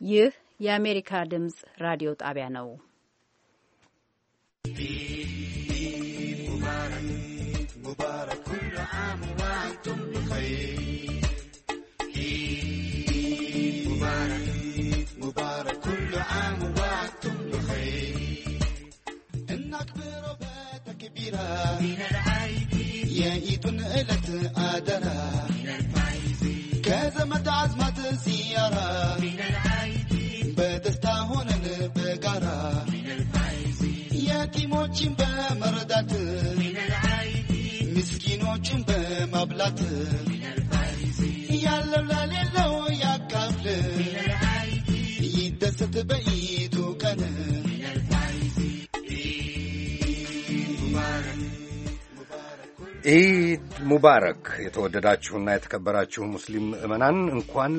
ይህ የአሜሪካ ድምጽ ራዲዮ ጣቢያ ነው። ሙባረክ ኩሉ ዓም ወአንቱም ቢኸይር ሙባረክ ኩሉ ዓም ወአንቱም ቢኸይር እናክብሮ በተክቢራ ሚነል ዓይድ የኢዱን ዕለት አደራ ከዘመድ አዝማድ ሲያራ በደስታ ሆነን በጋራ የቲሞችን በመርዳት ምስኪኖችን በማብላት ያለው ለሌለው ያካፍል ይደሰት በኢዱ ቀን ኢድ ሙባረክ። የተወደዳችሁና የተከበራችሁ ሙስሊም ምዕመናን እንኳን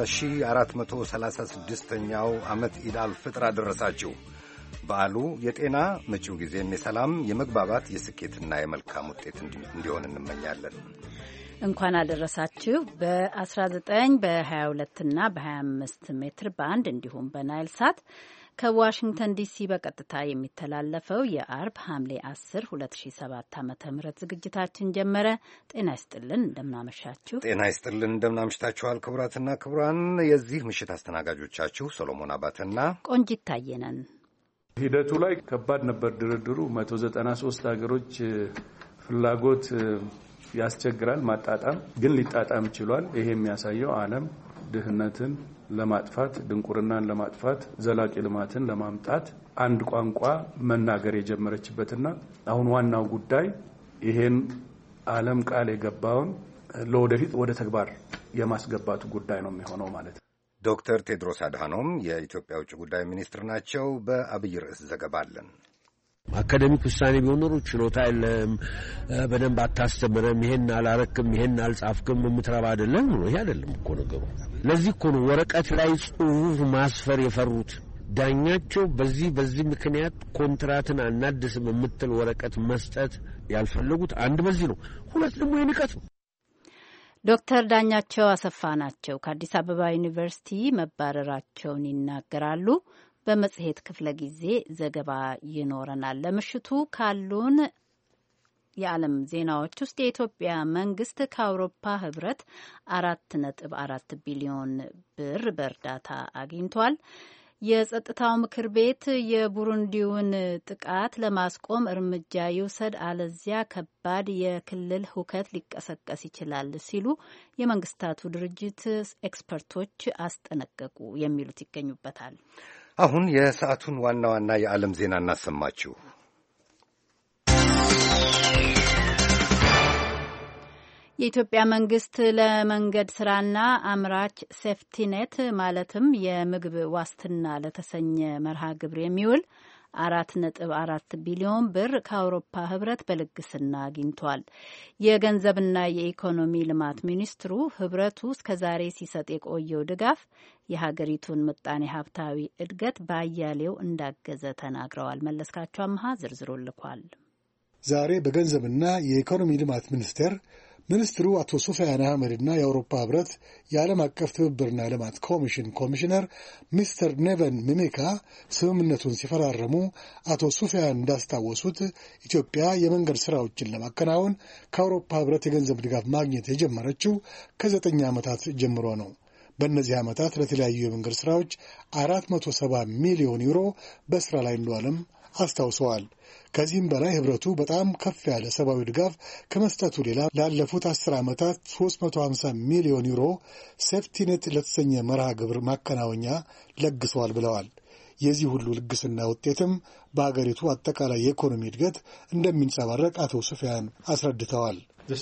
ለ1436ኛው ዓመት ኢድ አልፍጥር አደረሳችሁ። በዓሉ የጤና መጪው ጊዜም የሰላም የመግባባት የስኬትና የመልካም ውጤት እንዲሆን እንመኛለን። እንኳን አደረሳችሁ። በ19 በ22 እና በ25 ሜትር ባንድ እንዲሁም በናይል ሳት ከዋሽንግተን ዲሲ በቀጥታ የሚተላለፈው የአርብ ሐምሌ 10 2007 ዓ.ም ዝግጅታችን ጀመረ። ጤና ይስጥልን፣ እንደምናመሻችሁ። ጤና ይስጥልን፣ እንደምናመሽታችኋል። ክቡራትና ክቡራን፣ የዚህ ምሽት አስተናጋጆቻችሁ ሰሎሞን አባተና ቆንጂት ታየ ነን። ሂደቱ ላይ ከባድ ነበር ድርድሩ። 193 ሀገሮች ፍላጎት ያስቸግራል ማጣጣም፣ ግን ሊጣጣም ችሏል። ይሄ የሚያሳየው ዓለም ድህነትን ለማጥፋት ድንቁርናን ለማጥፋት ዘላቂ ልማትን ለማምጣት አንድ ቋንቋ መናገር የጀመረችበትና አሁን ዋናው ጉዳይ ይሄን ዓለም ቃል የገባውን ለወደፊት ወደ ተግባር የማስገባቱ ጉዳይ ነው የሚሆነው ማለት ነው። ዶክተር ቴድሮስ አድሃኖም የኢትዮጵያ ውጭ ጉዳይ ሚኒስትር ናቸው። በአብይ ርዕስ ዘገባ አለን። አካዳሚክ ውሳኔ ቢሆነሩ ችሎታ የለም፣ በደንብ አታስተምረም፣ ይሄን አላረክም፣ ይሄን አልጻፍክም፣ የምትረባ አይደለም ነው። ይሄ አይደለም እኮ ነገሩ። ለዚህ እኮ ነው ወረቀት ላይ ጽሑፍ ማስፈር የፈሩት። ዳኛቸው በዚህ ምክንያት ኮንትራትን አናድስም የምትል ወረቀት መስጠት ያልፈለጉት አንድ በዚህ ነው። ሁለት ደግሞ የንቀት ነው። ዶክተር ዳኛቸው አሰፋ ናቸው። ከአዲስ አበባ ዩኒቨርሲቲ መባረራቸውን ይናገራሉ። በመጽሔት ክፍለ ጊዜ ዘገባ ይኖረናል። ለምሽቱ ካሉን የዓለም ዜናዎች ውስጥ የኢትዮጵያ መንግስት ከአውሮፓ ህብረት 4.4 ቢሊዮን ብር በእርዳታ አግኝቷል። የጸጥታው ምክር ቤት የቡሩንዲውን ጥቃት ለማስቆም እርምጃ ይውሰድ፣ አለዚያ ከባድ የክልል ሁከት ሊቀሰቀስ ይችላል ሲሉ የመንግስታቱ ድርጅት ኤክስፐርቶች አስጠነቀቁ። የሚሉት ይገኙበታል። አሁን የሰዓቱን ዋና ዋና የዓለም ዜና እናሰማችሁ። የኢትዮጵያ መንግስት ለመንገድ ስራና አምራች ሴፍቲኔት ማለትም የምግብ ዋስትና ለተሰኘ መርሃ ግብር የሚውል 4.4 ቢሊዮን ብር ከአውሮፓ ህብረት በልግስና አግኝቷል። የገንዘብና የኢኮኖሚ ልማት ሚኒስትሩ ህብረቱ እስከዛሬ ሲሰጥ የቆየው ድጋፍ የሀገሪቱን ምጣኔ ሀብታዊ እድገት በአያሌው እንዳገዘ ተናግረዋል። መለስካቸው አምሃ ዝርዝሩ ልኳል። ዛሬ በገንዘብና የኢኮኖሚ ልማት ሚኒስትሩ አቶ ሱፊያን አህመድና የአውሮፓ ህብረት የዓለም አቀፍ ትብብርና ልማት ኮሚሽን ኮሚሽነር ሚስተር ኔቨን ሚሚካ ስምምነቱን ሲፈራረሙ አቶ ሱፊያን እንዳስታወሱት ኢትዮጵያ የመንገድ ስራዎችን ለማከናወን ከአውሮፓ ህብረት የገንዘብ ድጋፍ ማግኘት የጀመረችው ከ9 ዓመታት ጀምሮ ነው። በእነዚህ ዓመታት ለተለያዩ የመንገድ ስራዎች 470 ሚሊዮን ዩሮ በስራ ላይ እንደዋለም አስታውሰዋል። ከዚህም በላይ ህብረቱ በጣም ከፍ ያለ ሰብአዊ ድጋፍ ከመስጠቱ ሌላ ላለፉት 10 ዓመታት 350 ሚሊዮን ዩሮ ሴፍቲኔት ለተሰኘ መርሃ ግብር ማከናወኛ ለግሰዋል ብለዋል። የዚህ ሁሉ ልግስና ውጤትም በአገሪቱ አጠቃላይ የኢኮኖሚ እድገት እንደሚንጸባረቅ አቶ ሱፊያን አስረድተዋል።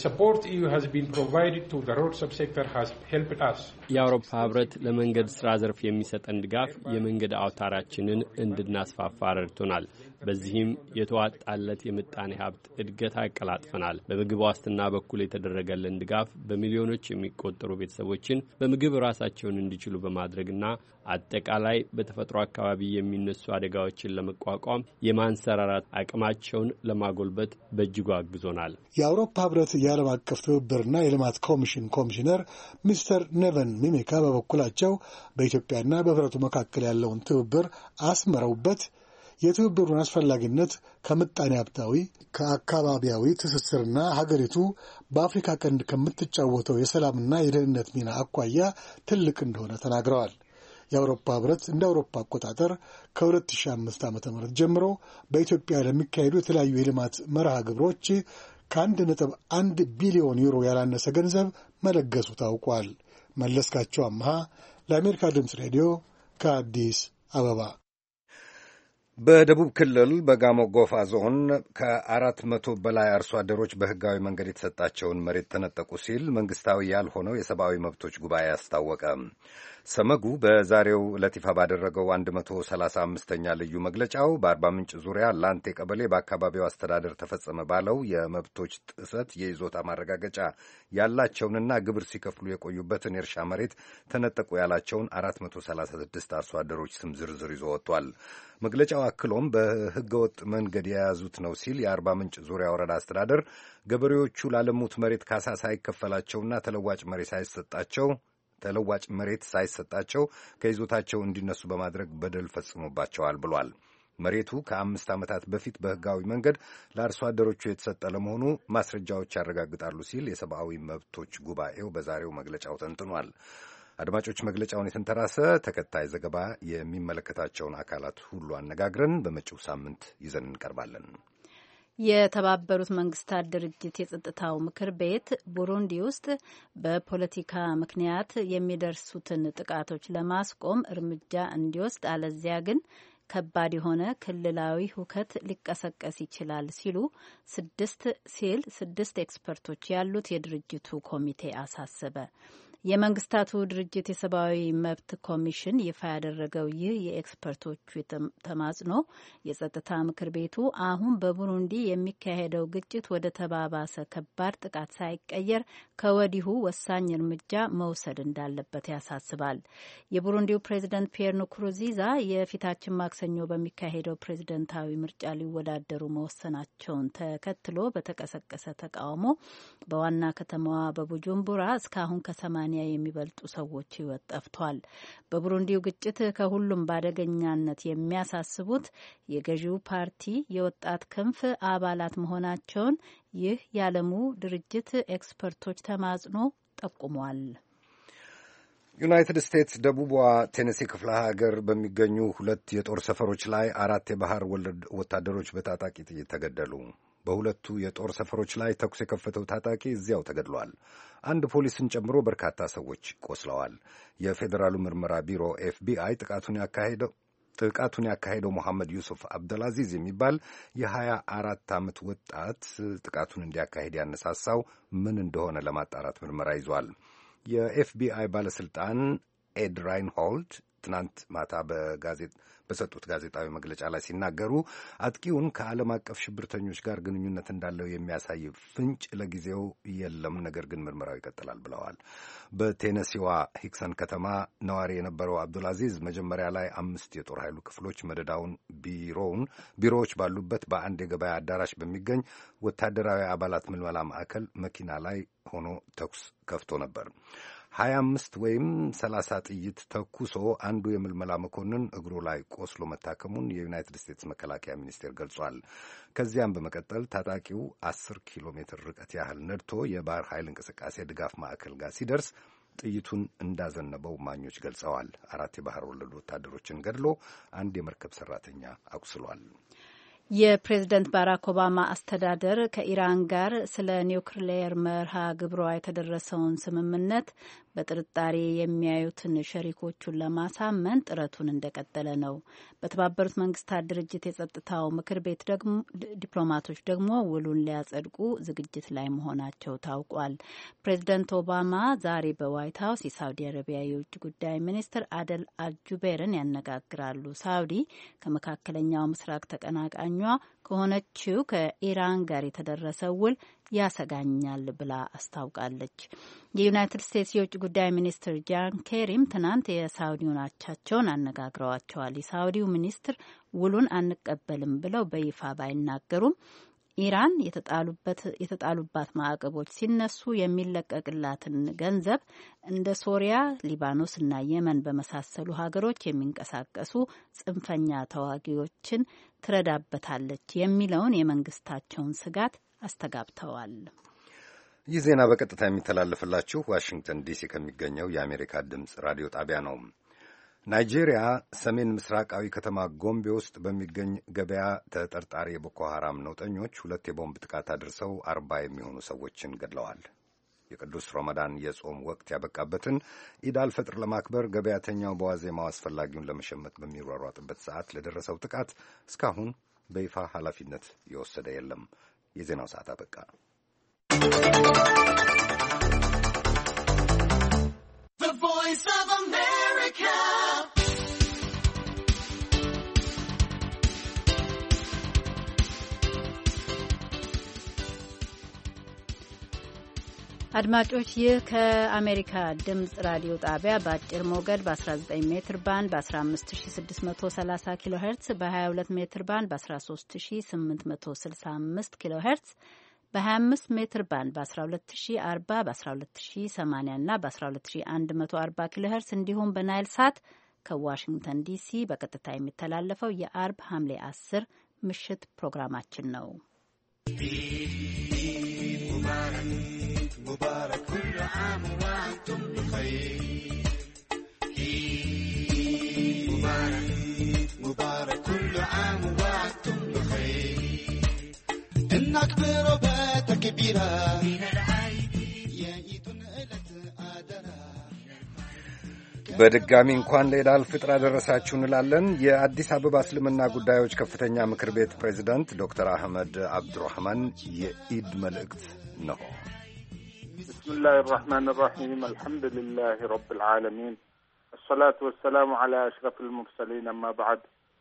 የአውሮፓ ህብረት ለመንገድ ስራ ዘርፍ የሚሰጠን ድጋፍ የመንገድ አውታራችንን እንድናስፋፋ ረድቶናል። በዚህም የተዋጣለት የምጣኔ ሀብት እድገት አቀላጥፈናል። በምግብ ዋስትና በኩል የተደረገልን ድጋፍ በሚሊዮኖች የሚቆጠሩ ቤተሰቦችን በምግብ ራሳቸውን እንዲችሉ በማድረግና አጠቃላይ በተፈጥሮ አካባቢ የሚነሱ አደጋዎችን ለመቋቋም የማንሰራራት አቅማቸውን ለማጎልበት በእጅጉ አግዞናል። የአውሮፓ ህብረት የዓለም አቀፍ ትብብርና የልማት ኮሚሽን ኮሚሽነር ሚስተር ኔቨን ሚሜካ በበኩላቸው በኢትዮጵያና በህብረቱ መካከል ያለውን ትብብር አስምረውበት የትብብሩን አስፈላጊነት ከምጣኔ ሀብታዊ ከአካባቢያዊ ትስስርና ሀገሪቱ በአፍሪካ ቀንድ ከምትጫወተው የሰላምና የደህንነት ሚና አኳያ ትልቅ እንደሆነ ተናግረዋል። የአውሮፓ ህብረት እንደ አውሮፓ አቆጣጠር ከ2005 ዓ.ም ጀምሮ በኢትዮጵያ ለሚካሄዱ የተለያዩ የልማት መርሃ ግብሮች ከ1.1 ቢሊዮን ዩሮ ያላነሰ ገንዘብ መለገሱ ታውቋል። መለስካቸው አምሃ ለአሜሪካ ድምፅ ሬዲዮ ከአዲስ አበባ። በደቡብ ክልል በጋሞ ጎፋ ዞን ከ400 በላይ አርሶ አደሮች በህጋዊ መንገድ የተሰጣቸውን መሬት ተነጠቁ ሲል መንግስታዊ ያልሆነው የሰብአዊ መብቶች ጉባኤ አስታወቀ። ሰመጉ በዛሬው ዕለት ይፋ ባደረገው 135ኛ ልዩ መግለጫው በአርባ ምንጭ ዙሪያ ላንቴ ቀበሌ በአካባቢው አስተዳደር ተፈጸመ ባለው የመብቶች ጥሰት የይዞታ ማረጋገጫ ያላቸውንና ግብር ሲከፍሉ የቆዩበትን የእርሻ መሬት ተነጠቁ ያላቸውን 436 አርሶ አደሮች ስም ዝርዝር ይዞ ወጥቷል። መግለጫው አክሎም በህገወጥ መንገድ የያዙት ነው ሲል የአርባ ምንጭ ዙሪያ ወረዳ አስተዳደር ገበሬዎቹ ላለሙት መሬት ካሳ ሳይከፈላቸውና ተለዋጭ መሬት ሳይሰጣቸው ከይዞታቸው እንዲነሱ በማድረግ በደል ፈጽሞባቸዋል ብሏል። መሬቱ ከ5 ዓመታት በፊት በህጋዊ መንገድ ለአርሶ አደሮቹ የተሰጠ ለመሆኑ ማስረጃዎች ያረጋግጣሉ ሲል የሰብአዊ መብቶች ጉባኤው በዛሬው መግለጫው ተንትኗል። አድማጮች፣ መግለጫውን የተንተራሰ ተከታይ ዘገባ የሚመለከታቸውን አካላት ሁሉ አነጋግረን በመጪው ሳምንት ይዘን እንቀርባለን። የተባበሩት መንግስታት ድርጅት የጸጥታው ምክር ቤት ቡሩንዲ ውስጥ በፖለቲካ ምክንያት የሚደርሱትን ጥቃቶች ለማስቆም እርምጃ እንዲወስድ አለዚያ ግን ከባድ የሆነ ክልላዊ ሁከት ሊቀሰቀስ ይችላል ሲሉ ስድስት ኤክስፐርቶች ያሉት የድርጅቱ ኮሚቴ አሳሰበ። የመንግስታቱ ድርጅት የሰብአዊ መብት ኮሚሽን ይፋ ያደረገው ይህ የኤክስፐርቶቹ ተማጽኖ የጸጥታ ምክር ቤቱ አሁን በቡሩንዲ የሚካሄደው ግጭት ወደ ተባባሰ ከባድ ጥቃት ሳይቀየር ከወዲሁ ወሳኝ እርምጃ መውሰድ እንዳለበት ያሳስባል። የቡሩንዲው ፕሬዚደንት ፒየር ንኩሩንዚዛ የፊታችን ማክሰኞ በሚካሄደው ፕሬዚደንታዊ ምርጫ ሊወዳደሩ መወሰናቸውን ተከትሎ በተቀሰቀሰ ተቃውሞ በዋና ከተማዋ በቡጁምቡራ እስካሁን ከ80 የሚበልጡ ሰዎች ሕይወት ጠፍቷል። በቡሩንዲው ግጭት ከሁሉም በአደገኛነት የሚያሳስቡት የገዢው ፓርቲ የወጣት ክንፍ አባላት መሆናቸውን ይህ የዓለሙ ድርጅት ኤክስፐርቶች ተማጽኖ ጠቁሟል። ዩናይትድ ስቴትስ ደቡቧ ቴኔሲ ክፍለ ሀገር በሚገኙ 2 የጦር ሰፈሮች ላይ 4 የባህር ወለድ ወታደሮች በታጣቂ ጥይት ተገደሉ። በሁለቱ የጦር ሰፈሮች ላይ ተኩስ የከፈተው ታጣቂ እዚያው ተገድሏል። አንድ ፖሊስን ጨምሮ በርካታ ሰዎች ቆስለዋል። የፌዴራሉ ምርመራ ቢሮ ኤፍቢአይ ጥቃቱን ያካሄደው መሐመድ ዩሱፍ አብደልአዚዝ የሚባል የ24 ዓመት ወጣት ጥቃቱን እንዲያካሄድ ያነሳሳው ምን እንደሆነ ለማጣራት ምርመራ ይዟል። የኤፍቢአይ ባለስልጣን ኤድ ራይንሆልድ ትናንት ማታ በሰጡት ጋዜጣዊ መግለጫ ላይ ሲናገሩ አጥቂውን ከዓለም አቀፍ ሽብርተኞች ጋር ግንኙነት እንዳለው የሚያሳይ ፍንጭ ለጊዜው የለም፣ ነገር ግን ምርመራው ይቀጥላል ብለዋል። በቴነሲዋ ሂክሰን ከተማ ነዋሪ የነበረው አብዱልአዚዝ መጀመሪያ ላይ 5 የጦር ኃይሉ ክፍሎች መደዳውን ቢሮዎች ባሉበት በአንድ የገበያ አዳራሽ በሚገኝ ወታደራዊ አባላት ምልመላ ማዕከል መኪና ላይ ሆኖ ተኩስ ከፍቶ ነበር። 25 ወይም 30 ጥይት ተኩሶ አንዱ የምልመላ መኮንን እግሩ ላይ ቆስሎ መታከሙን የዩናይትድ ስቴትስ መከላከያ ሚኒስቴር ገልጿል። ከዚያም በመቀጠል ታጣቂው 10 ኪሎ ሜትር ርቀት ያህል ነድቶ የባህር ኃይል እንቅስቃሴ ድጋፍ ማዕከል ጋር ሲደርስ ጥይቱን እንዳዘነበው ማኞች ገልጸዋል። 4 የባህር ወለድ ወታደሮችን ገድሎ አንድ የመርከብ ሰራተኛ አቁስሏል። የፕሬዝደንት ባራክ ኦባማ አስተዳደር ከኢራን ጋር ስለ ኒውክሌር መርሃ ግብሯ የተደረሰውን ስምምነት በጥርጣሬ የሚያዩትን ሸሪኮቹን ለማሳመን ጥረቱን እንደቀጠለ ነው። በተባበሩት መንግስታት ድርጅት የጸጥታው ምክር ቤት ዲፕሎማቶች ደግሞ ውሉን ሊያጸድቁ ዝግጅት ላይ መሆናቸው ታውቋል። ፕሬዝደንት ኦባማ ዛሬ በዋይት ሀውስ የሳውዲ አረቢያ የውጭ ጉዳይ ሚኒስትር አደል አልጁቤርን ያነጋግራሉ። ሳውዲ ከመካከለኛው ምስራቅ ተቀናቃኙ ጓደኛዋ ከሆነችው ከኢራን ጋር የተደረሰው ውል ያሰጋኛል ብላ አስታውቃለች። የዩናይትድ ስቴትስ የውጭ ጉዳይ ሚኒስትር ጃን ኬሪም ትናንት የሳውዲውን አቻቸውን አነጋግረዋቸዋል። የሳውዲው ሚኒስትር ውሉን አንቀበልም ብለው በይፋ ባይናገሩም ኢራን የተጣሉባት ማዕቀቦች ሲነሱ የሚለቀቅላትን ገንዘብ እንደ ሶሪያ፣ ሊባኖስ እና የመን በመሳሰሉ ሀገሮች የሚንቀሳቀሱ ጽንፈኛ ተዋጊዎችን ትረዳበታለች የሚለውን የመንግስታቸውን ስጋት አስተጋብተዋል። ይህ ዜና በቀጥታ የሚተላለፍላችሁ ዋሽንግተን ዲሲ ከሚገኘው የአሜሪካ ድምፅ ራዲዮ ጣቢያ ነው። ናይጄሪያ ሰሜን ምስራቃዊ ከተማ ጎምቤ ውስጥ በሚገኝ ገበያ ተጠርጣሪ የቦኮ ሐራም ነውጠኞች 2 የቦምብ ጥቃት አድርሰው 40 የሚሆኑ ሰዎችን ገድለዋል። የቅዱስ ረመዳን የጾም ወቅት ያበቃበትን ኢድ አልፈጥር ለማክበር ገበያተኛው በዋዜማው አስፈላጊውን ለመሸመት በሚሯሯጥበት ሰዓት ለደረሰው ጥቃት እስካሁን በይፋ ኃላፊነት የወሰደ የለም። የዜናው ሰዓት አበቃ። አድማጮች ይህ ከአሜሪካ ድምጽ ራዲዮ ጣቢያ በአጭር ሞገድ በ19 ሜትር ባንድ በ15630 ኪሎ ሄርትስ በ22 ሜትር ባንድ በ13865 ኪሎ ሄርትስ በ25 ሜትር ባንድ በ12040 በ12080 እና በ12140 ኪሎ ሄርትስ እንዲሁም በናይል ሳት ከዋሽንግተን ዲሲ በቀጥታ የሚተላለፈው የአርብ ሐምሌ 10 ምሽት ፕሮግራማችን ነው። مبارك كل عام وأنتم بخير مبارك كل عام وأنتم بخير نكبر بتكبيرا من العيد يا عيد ዕለት አደራ በድጋሚ እንኳን ለኢድ አልፍጥር አደረሳችሁ እንላለን። የአዲስ አበባ እስልምና ጉዳዮች ከፍተኛ ምክር ቤት ፕሬዝዳንት ዶክተር አህመድ አብዱራህማን የኢድ መልእክት ነው። بسم الله الرحمن الرحيم الحمد لله رب العالمين الصلاة والسلام على أشرف المرسلين أما بعد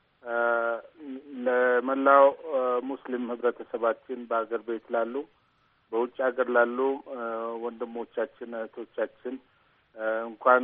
ለመላው ሙስሊም ህብረተሰባችን በአገር ቤት ላሉ በውጭ ሀገር ላሉ ወንድሞቻችን እህቶቻችን እንኳን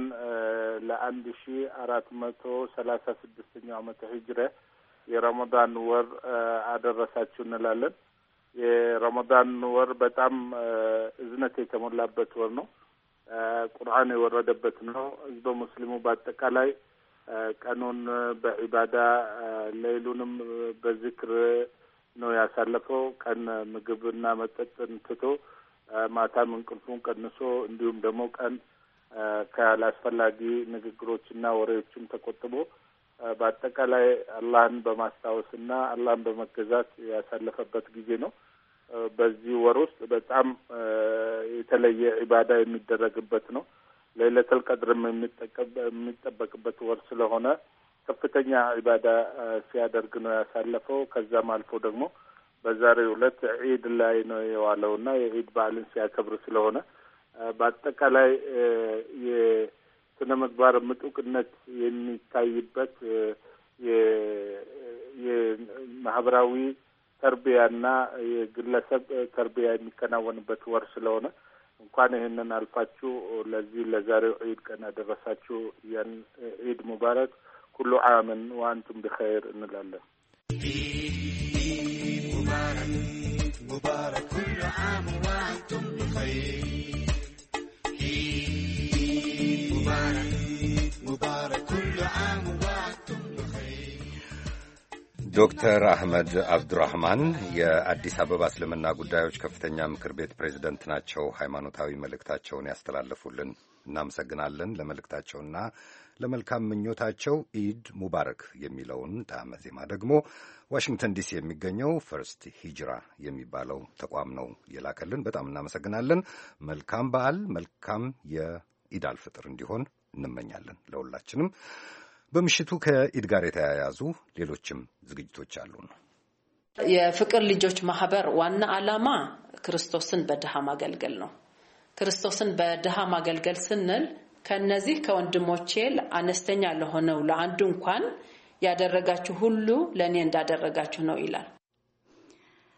ለ1436ኛው ዓመተ ሂጅራ የረመዳን ወር አደረሳችሁ እንላለን። የረመዳን ወር በጣም እዝነት የተሞላበት ወር ነው። ቁርአን የወረደበት ነው። ህዝበ ሙስሊሙ በአጠቃላይ ቀኑን በዒባዳ ሌሉንም በዚክር ነው ያሳለፈው። ቀን ምግብና መጠጥን ትቶ ማታም እንቅልፉን ቀንሶ እንዲሁም ደግሞ ቀን ካላስፈላጊ ንግግሮችና ወሬዎችም ተቆጥቦ በአጠቃላይ አላህን በማስታወስና አላህን በመገዛት ያሳለፈበት ጊዜ ነው። በዚህ ወር ውስጥ በጣም የተለየ ዒባዳ የሚደረግበት ነው። ለይለቱል ቀድርም የሚጠበቅበት ወር ስለሆነ ከፍተኛ ዒባዳ ሲያደርግ ነው ያሳለፈው። ከዛም አልፎ ደግሞ በዛሬው ዕለት ዒድ ላይ ነው የዋለውና የዒድ በዓልን ሲያከብር ስለሆነ በአጠቃላይ የስነ ምግባር ምጡቅነት የሚታይበት የማህበራዊ ተርቢያና የግለሰብ ተርቢያ የሚከናወንበት ወር ስለሆነ እንኳን ይህንን አልፋችሁ ለዚህ ለዛሬው ዒድ ቀን አደረሳችሁ። ያን ዒድ ሙባረክ ኩሉ ዓምን ወአንቱም ቢኸይር እንላለን። ሙባረክ ኩሉ ዓም ወአንቱም ቢኸይር ሙባረክ ኩሉ ዓም ወአንቱም ቢኸይር። ዶክተር አህመድ አብዱራህማን የአዲስ አበባ እስልምና ጉዳዮች ከፍተኛ ምክር ቤት ፕሬዝደንት ናቸው። ሃይማኖታዊ መልእክታቸውን ያስተላለፉልን እናመሰግናለን። ለመልእክታቸውና ለመልካም ምኞታቸው ኢድ ሙባረክ የሚለውን ጣዕመ ዜማ ደግሞ ዋሽንግተን ዲሲ የሚገኘው ፈርስት ሂጅራ የሚባለው ተቋም ነው የላከልን። በጣም እናመሰግናለን። መልካም በዓል፣ መልካም የኢድ አልፍጥር እንዲሆን እንመኛለን ለሁላችንም። በምሽቱ ከኢድ ጋር የተያያዙ ሌሎችም ዝግጅቶች አሉን። የፍቅር ልጆች ማህበር ዋና ዓላማ ክርስቶስን በድሃ ማገልገል ነው። ክርስቶስን በድሃ ማገልገል ስንል ከነዚህ ከወንድሞቼ አነስተኛ ለሆነው ለአንዱ እንኳን ያደረጋችሁ ሁሉ ለኔ እንዳደረጋችሁ ነው ይላል።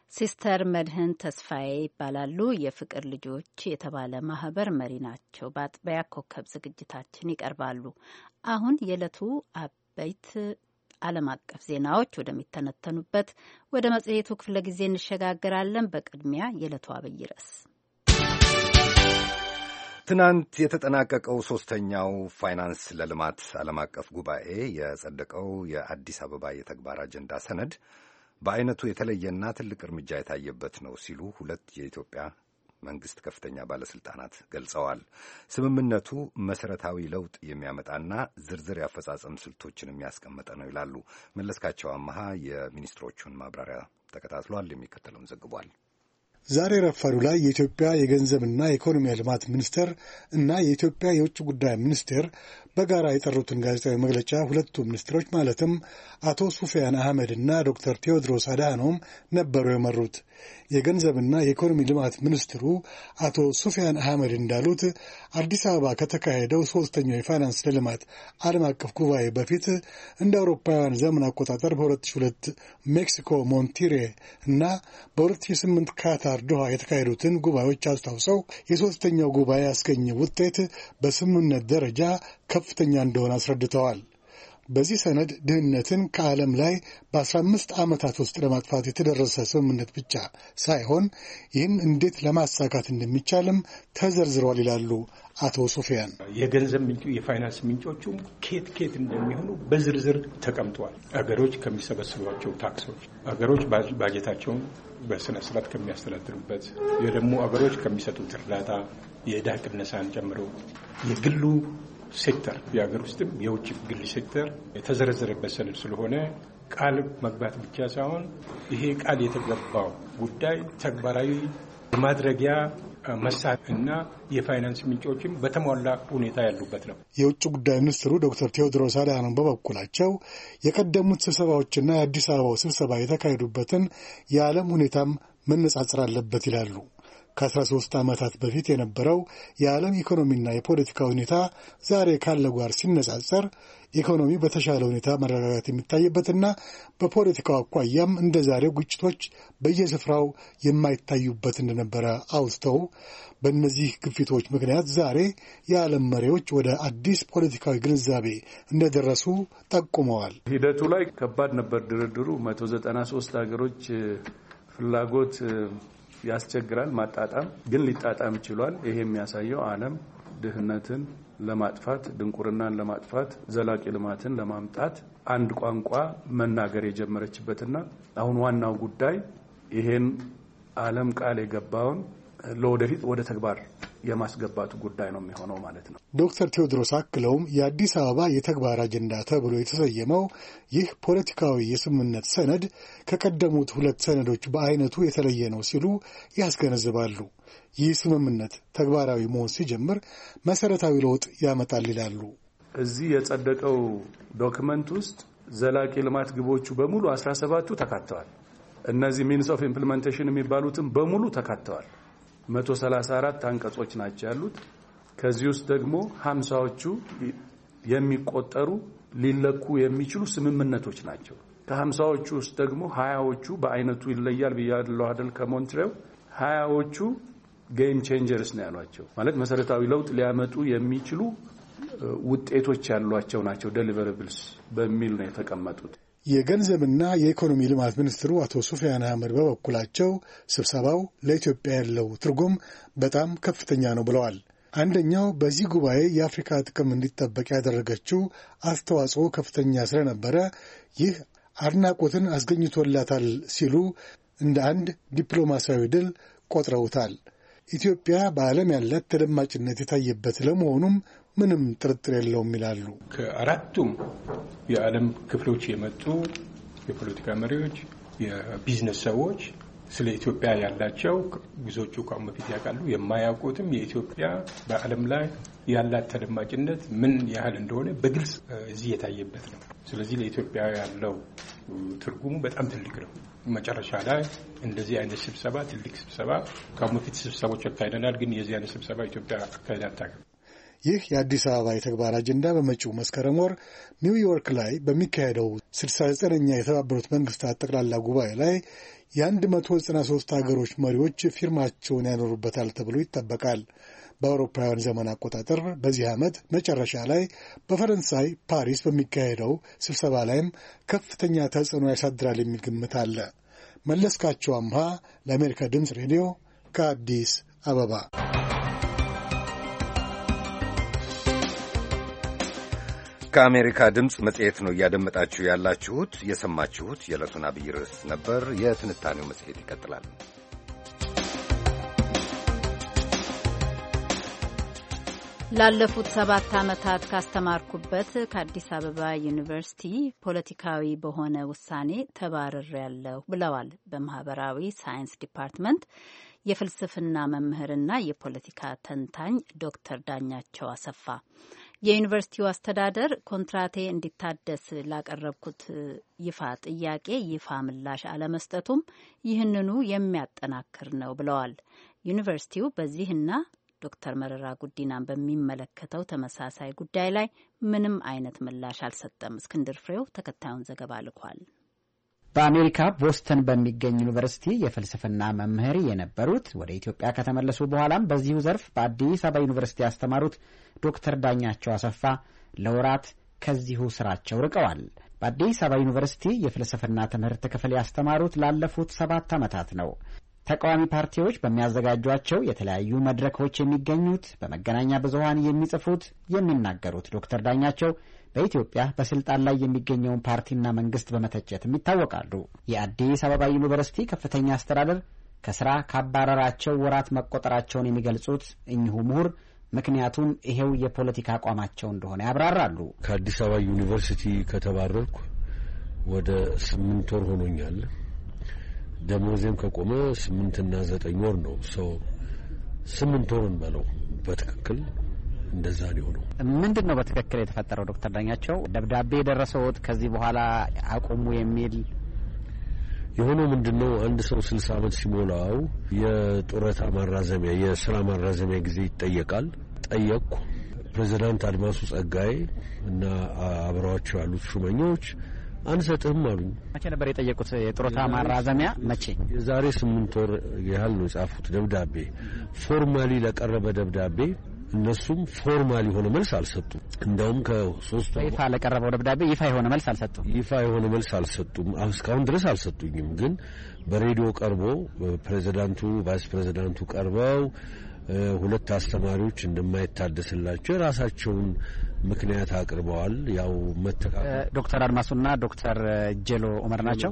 ሲስተር መድህን ተስፋዬ ይባላሉ። የፍቅር ልጆች የተባለ ማህበር መሪ ናቸው። በአጥቢያ ኮከብ ዝግጅታችን ይቀርባሉ። አሁን የዕለቱ አበይት ዓለም አቀፍ ዜናዎች ወደሚተነተኑበት ወደ መጽሔቱ ክፍለ ጊዜ እንሸጋግራለን። በቅድሚያ የዕለቱ አብይ ርዕስ ትናንት የተጠናቀቀው ሶስተኛው ፋይናንስ ለልማት ዓለም አቀፍ ጉባኤ የጸደቀው የአዲስ አበባ የተግባር አጀንዳ ሰነድ በአይነቱ የተለየና ትልቅ እርምጃ የታየበት ነው ሲሉ ሁለት የኢትዮጵያ መንግስት ከፍተኛ ባለስልጣናት ገልጸዋል። ስምምነቱ መሰረታዊ ለውጥ የሚያመጣና ዝርዝር የአፈጻጸም ስልቶችን የሚያስቀምጠ ነው ይላሉ። መለስካቸው አመሃ የሚኒስትሮቹን ማብራሪያ ተከታትሏል። የሚከተለውን ዘግቧል። ዛሬ ረፋዱ ላይ የኢትዮጵያ የገንዘብና የኢኮኖሚ ልማት ሚኒስቴር እና የኢትዮጵያ የውጭ ጉዳይ ሚኒስቴር በጋራ የጠሩትን ጋዜጣዊ መግለጫ ሁለቱ ሚኒስትሮች ማለትም አቶ ሱፊያን አህመድ እና ዶክተር ቴዎድሮስ አድሃኖም ነበሩ የመሩት። የገንዘብና የኢኮኖሚ ልማት ሚኒስትሩ አቶ ሱፊያን አህመድ እንዳሉት አዲስ አበባ ከተካሄደው ሶስተኛው የፋይናንስ ለልማት ዓለም አቀፍ ጉባኤ በፊት እንደ አውሮፓውያን ዘመን አቆጣጠር በ2002 ሜክሲኮ ሞንቲሬ እና በ2008 ካታር ዶሃ የተካሄዱትን ጉባኤዎች አስታውሰው የሶስተኛው ጉባኤ ያስገኘ ውጤት በስምምነት ደረጃ ከፍተኛ እንደሆነ አስረድተዋል። በዚህ ሰነድ ድህነትን ከዓለም ላይ በ15 ዓመታት ውስጥ ለማጥፋት የተደረሰ ስምምነት ብቻ ሳይሆን ይህን እንዴት ለማሳካት እንደሚቻልም ተዘርዝሯል ይላሉ አቶ ሶፊያን። የገንዘብ ምንጩ የፋይናንስ ምንጮቹም ኬት እንደሚሆኑ በዝርዝር ተቀምጧል። አገሮች ከሚሰበስቧቸው ታክሶች፣ አገሮች ባጀታቸውን በስነ ስርዓት ከሚያስተዳድሩበት፣ ደግሞ አገሮች ከሚሰጡት እርዳታ፣ የዕዳ ቅነሳን ጨምሮ የግሉ ሴክተር የሀገር ውስጥም የውጭ ግል ሴክተር የተዘረዘረበት ሰነድ ስለሆነ ቃል መግባት ብቻ ሳይሆን ይሄ ቃል የተገባው ጉዳይ ተግባራዊ ማድረጊያ መሳሪያና የፋይናንስ ምንጮችም በተሟላ ሁኔታ ያሉበት ነው። የውጭ ጉዳይ ሚኒስትሩ ዶክተር ቴዎድሮስ አድሃኖም በበኩላቸው የቀደሙት ስብሰባዎችና የአዲስ አበባው ስብሰባ የተካሄዱበትን የዓለም ሁኔታም መነጻጸር አለበት ይላሉ። ከ13 ዓመታት በፊት የነበረው የዓለም ኢኮኖሚና የፖለቲካ ሁኔታ ዛሬ ካለው ጋር ሲነጻጸር ኢኮኖሚ በተሻለ ሁኔታ መረጋጋት የሚታይበትና በፖለቲካው አኳያም እንደ ዛሬው ግጭቶች በየስፍራው የማይታዩበት እንደነበረ አውስተው በእነዚህ ግፊቶች ምክንያት ዛሬ የዓለም መሪዎች ወደ አዲስ ፖለቲካዊ ግንዛቤ እንደደረሱ ጠቁመዋል። ሂደቱ ላይ ከባድ ነበር ድርድሩ። 193 ሀገሮች ፍላጎት ያስቸግራል ማጣጣም፣ ግን ሊጣጣም ችሏል። ይሄ የሚያሳየው ዓለም ድህነትን ለማጥፋት፣ ድንቁርናን ለማጥፋት፣ ዘላቂ ልማትን ለማምጣት አንድ ቋንቋ መናገር የጀመረችበትና አሁን ዋናው ጉዳይ ይሄን ዓለም ቃል የገባውን ለወደፊት ወደ ተግባር የማስገባቱ ጉዳይ ነው የሚሆነው ማለት ነው። ዶክተር ቴዎድሮስ አክለውም የአዲስ አበባ የተግባር አጀንዳ ተብሎ የተሰየመው ይህ ፖለቲካዊ የስምምነት ሰነድ ከቀደሙት ሁለት ሰነዶች በአይነቱ የተለየ ነው ሲሉ ያስገነዝባሉ። ይህ ስምምነት ተግባራዊ መሆን ሲጀምር መሰረታዊ ለውጥ ያመጣል ይላሉ። እዚህ የጸደቀው ዶክመንት ውስጥ ዘላቂ ልማት ግቦቹ በሙሉ 17ቱ ተካተዋል። እነዚህ ሚንስ ኦፍ ኢምፕሊሜንቴሽን የሚባሉትም በሙሉ ተካተዋል። 134 አንቀጾች ናቸው ያሉት። ከዚህ ውስጥ ደግሞ 50ዎቹ የሚቆጠሩ ሊለኩ የሚችሉ ስምምነቶች ናቸው። ከ50ዎቹ ውስጥ ደግሞ 20ዎቹ በአይነቱ ይለያል ብያለሁ አይደል? ከሞንትሬው 20ዎቹ ጌም ቼንጀርስ ነው ያሏቸው። ማለት መሰረታዊ ለውጥ ሊያመጡ የሚችሉ ውጤቶች ያሏቸው ናቸው። ዴሊቨራብልስ በሚል ነው የተቀመጡት። የገንዘብና የኢኮኖሚ ልማት ሚኒስትሩ አቶ ሱፊያን አህመድ በበኩላቸው ስብሰባው ለኢትዮጵያ ያለው ትርጉም በጣም ከፍተኛ ነው ብለዋል። አንደኛው በዚህ ጉባኤ የአፍሪካ ጥቅም እንዲጠበቅ ያደረገችው አስተዋጽኦ ከፍተኛ ስለነበረ ይህ አድናቆትን አስገኝቶላታል ሲሉ እንደ አንድ ዲፕሎማሲያዊ ድል ቆጥረውታል። ኢትዮጵያ በዓለም ያላት ተደማጭነት የታየበት ለመሆኑም ምንም ጥርጥር የለውም ይላሉ። ከአራቱም የዓለም ክፍሎች የመጡ የፖለቲካ መሪዎች፣ የቢዝነስ ሰዎች ስለ ኢትዮጵያ ያላቸው ብዙዎቹ ከአሁን በፊት ያውቃሉ። የማያውቁትም የኢትዮጵያ በዓለም ላይ ያላት ተደማጭነት ምን ያህል እንደሆነ በግልጽ እዚህ የታየበት ነው። ስለዚህ ለኢትዮጵያ ያለው ትርጉሙ በጣም ትልቅ ነው። መጨረሻ ላይ እንደዚህ አይነት ስብሰባ ትልቅ ስብሰባ ከአሁን በፊት ስብሰቦች አካሂደናል፣ ግን የዚህ አይነት ስብሰባ ኢትዮጵያ አካሂዳ አታውቅም። ይህ የአዲስ አበባ የተግባር አጀንዳ በመጪው መስከረም ወር ኒውዮርክ ላይ በሚካሄደው 69ኛ የተባበሩት መንግስታት ጠቅላላ ጉባኤ ላይ የ193 ሀገሮች መሪዎች ፊርማቸውን ያኖሩበታል ተብሎ ይጠበቃል። በአውሮፓውያን ዘመን አቆጣጠር በዚህ ዓመት መጨረሻ ላይ በፈረንሳይ ፓሪስ በሚካሄደው ስብሰባ ላይም ከፍተኛ ተጽዕኖ ያሳድራል የሚል ግምት አለ። መለስካቸው አምሃ ለአሜሪካ ድምፅ ሬዲዮ ከአዲስ አበባ። ከአሜሪካ ድምፅ መጽሔት ነው እያደመጣችሁ ያላችሁት። የሰማችሁት የዕለቱን አብይ ርዕስ ነበር። የትንታኔው መጽሔት ይቀጥላል። ላለፉት 7 ዓመታት ካስተማርኩበት ከአዲስ አበባ ዩኒቨርሲቲ ፖለቲካዊ በሆነ ውሳኔ ተባርሬያለሁ ብለዋል በማህበራዊ ሳይንስ ዲፓርትመንት የፍልስፍና መምህርና የፖለቲካ ተንታኝ ዶክተር ዳኛቸው አሰፋ። የዩኒቨርሲቲው አስተዳደር ኮንትራቴ እንዲታደስ ላቀረብኩት ይፋ ጥያቄ ይፋ ምላሽ አለመስጠቱም ይህንኑ የሚያጠናክር ነው ብለዋል። ዩኒቨርሲቲው በዚህና ዶክተር መረራ ጉዲናን በሚመለከተው ተመሳሳይ ጉዳይ ላይ ምንም አይነት ምላሽ አልሰጠም። እስክንድር ፍሬው ተከታዩን ዘገባ ልኳል። በአሜሪካ ቦስተን በሚገኝ ዩኒቨርሲቲ የፍልስፍና መምህር የነበሩት ወደ ኢትዮጵያ ከተመለሱ በኋላም በዚሁ ዘርፍ በአዲስ አበባ ዩኒቨርሲቲ ያስተማሩት ዶክተር ዳኛቸው አሰፋ ለወራት ከዚሁ ስራቸው ርቀዋል። በአዲስ አበባ ዩኒቨርሲቲ የፍልስፍና ትምህርት ክፍል ያስተማሩት ላለፉት 7 ዓመታት ነው። ተቃዋሚ ፓርቲዎች በሚያዘጋጇቸው የተለያዩ መድረኮች የሚገኙት፣ በመገናኛ ብዙሃን የሚጽፉት፣ የሚናገሩት ዶክተር ዳኛቸው በኢትዮጵያ በስልጣን ላይ የሚገኘውን ፓርቲና መንግስት በመተቸትም ይታወቃሉ። የአዲስ አበባ ዩኒቨርሲቲ ከፍተኛ አስተዳደር ከስራ ካባረራቸው ወራት መቆጠራቸውን የሚገልጹት እኚሁ ምሁር ምክንያቱም ይሄው የፖለቲካ አቋማቸው እንደሆነ ያብራራሉ። ከአዲስ አበባ ዩኒቨርሲቲ ከተባረርኩ ወደ 8 ወር ሆኖኛል። ደሞዜም ከቆመ 8 እና 9 ወር ነው። ሰው 8 ወርን በለው በትክክል እንደዛ ነው። ምንድነው በትክክል የተፈጠረው? ዶክተር ዳኛቸው ደብዳቤ የደረሰውት ከዚህ በኋላ አቆሙ የሚል የሆነው ምንድነው? አንድ ሰው 60 ዓመት ሲሞላው የጡረታ ማራዘሚያ የሥራ ማራዘሚያ ጊዜ ይጠየቃል። ጠየቅኩ። ፕሬዝዳንት አድማሱ ጸጋዬ እና አብረዋቸው ያሉት ሹመኞች አንሰጥም አሉኝ። መቼ ነበር የጠየቁት የጡረታ ማራዘሚያ? መቼ? የዛሬ 8 ወር ያህል ነው የጻፉት ደብዳቤ። ፎርማሊ ለቀረበ ደብዳቤ እነሱም ፎርማል የሆነ መልስ አልሰጡም። እንደውም ከ3 ወር ይፋ ለቀረበው ደብዳቤ ይፋ የሆነ መልስ አልሰጡም። ይፋ የሆነ መልስ አልሰጡም። እስካሁን ድረስ አልሰጡኝም። ግን በሬዲዮ ቀርቦ ፕሬዝዳንቱ ቫይስ ፕሬዝዳንቱ ቀርበው 2 አስተማሪዎች እንደማይታደስላቸው የራሳቸውን ምክንያት አቅርበዋል። ያው ዶክተር አድማሱና ዶክተር ጄሎ ኡመር ናቸው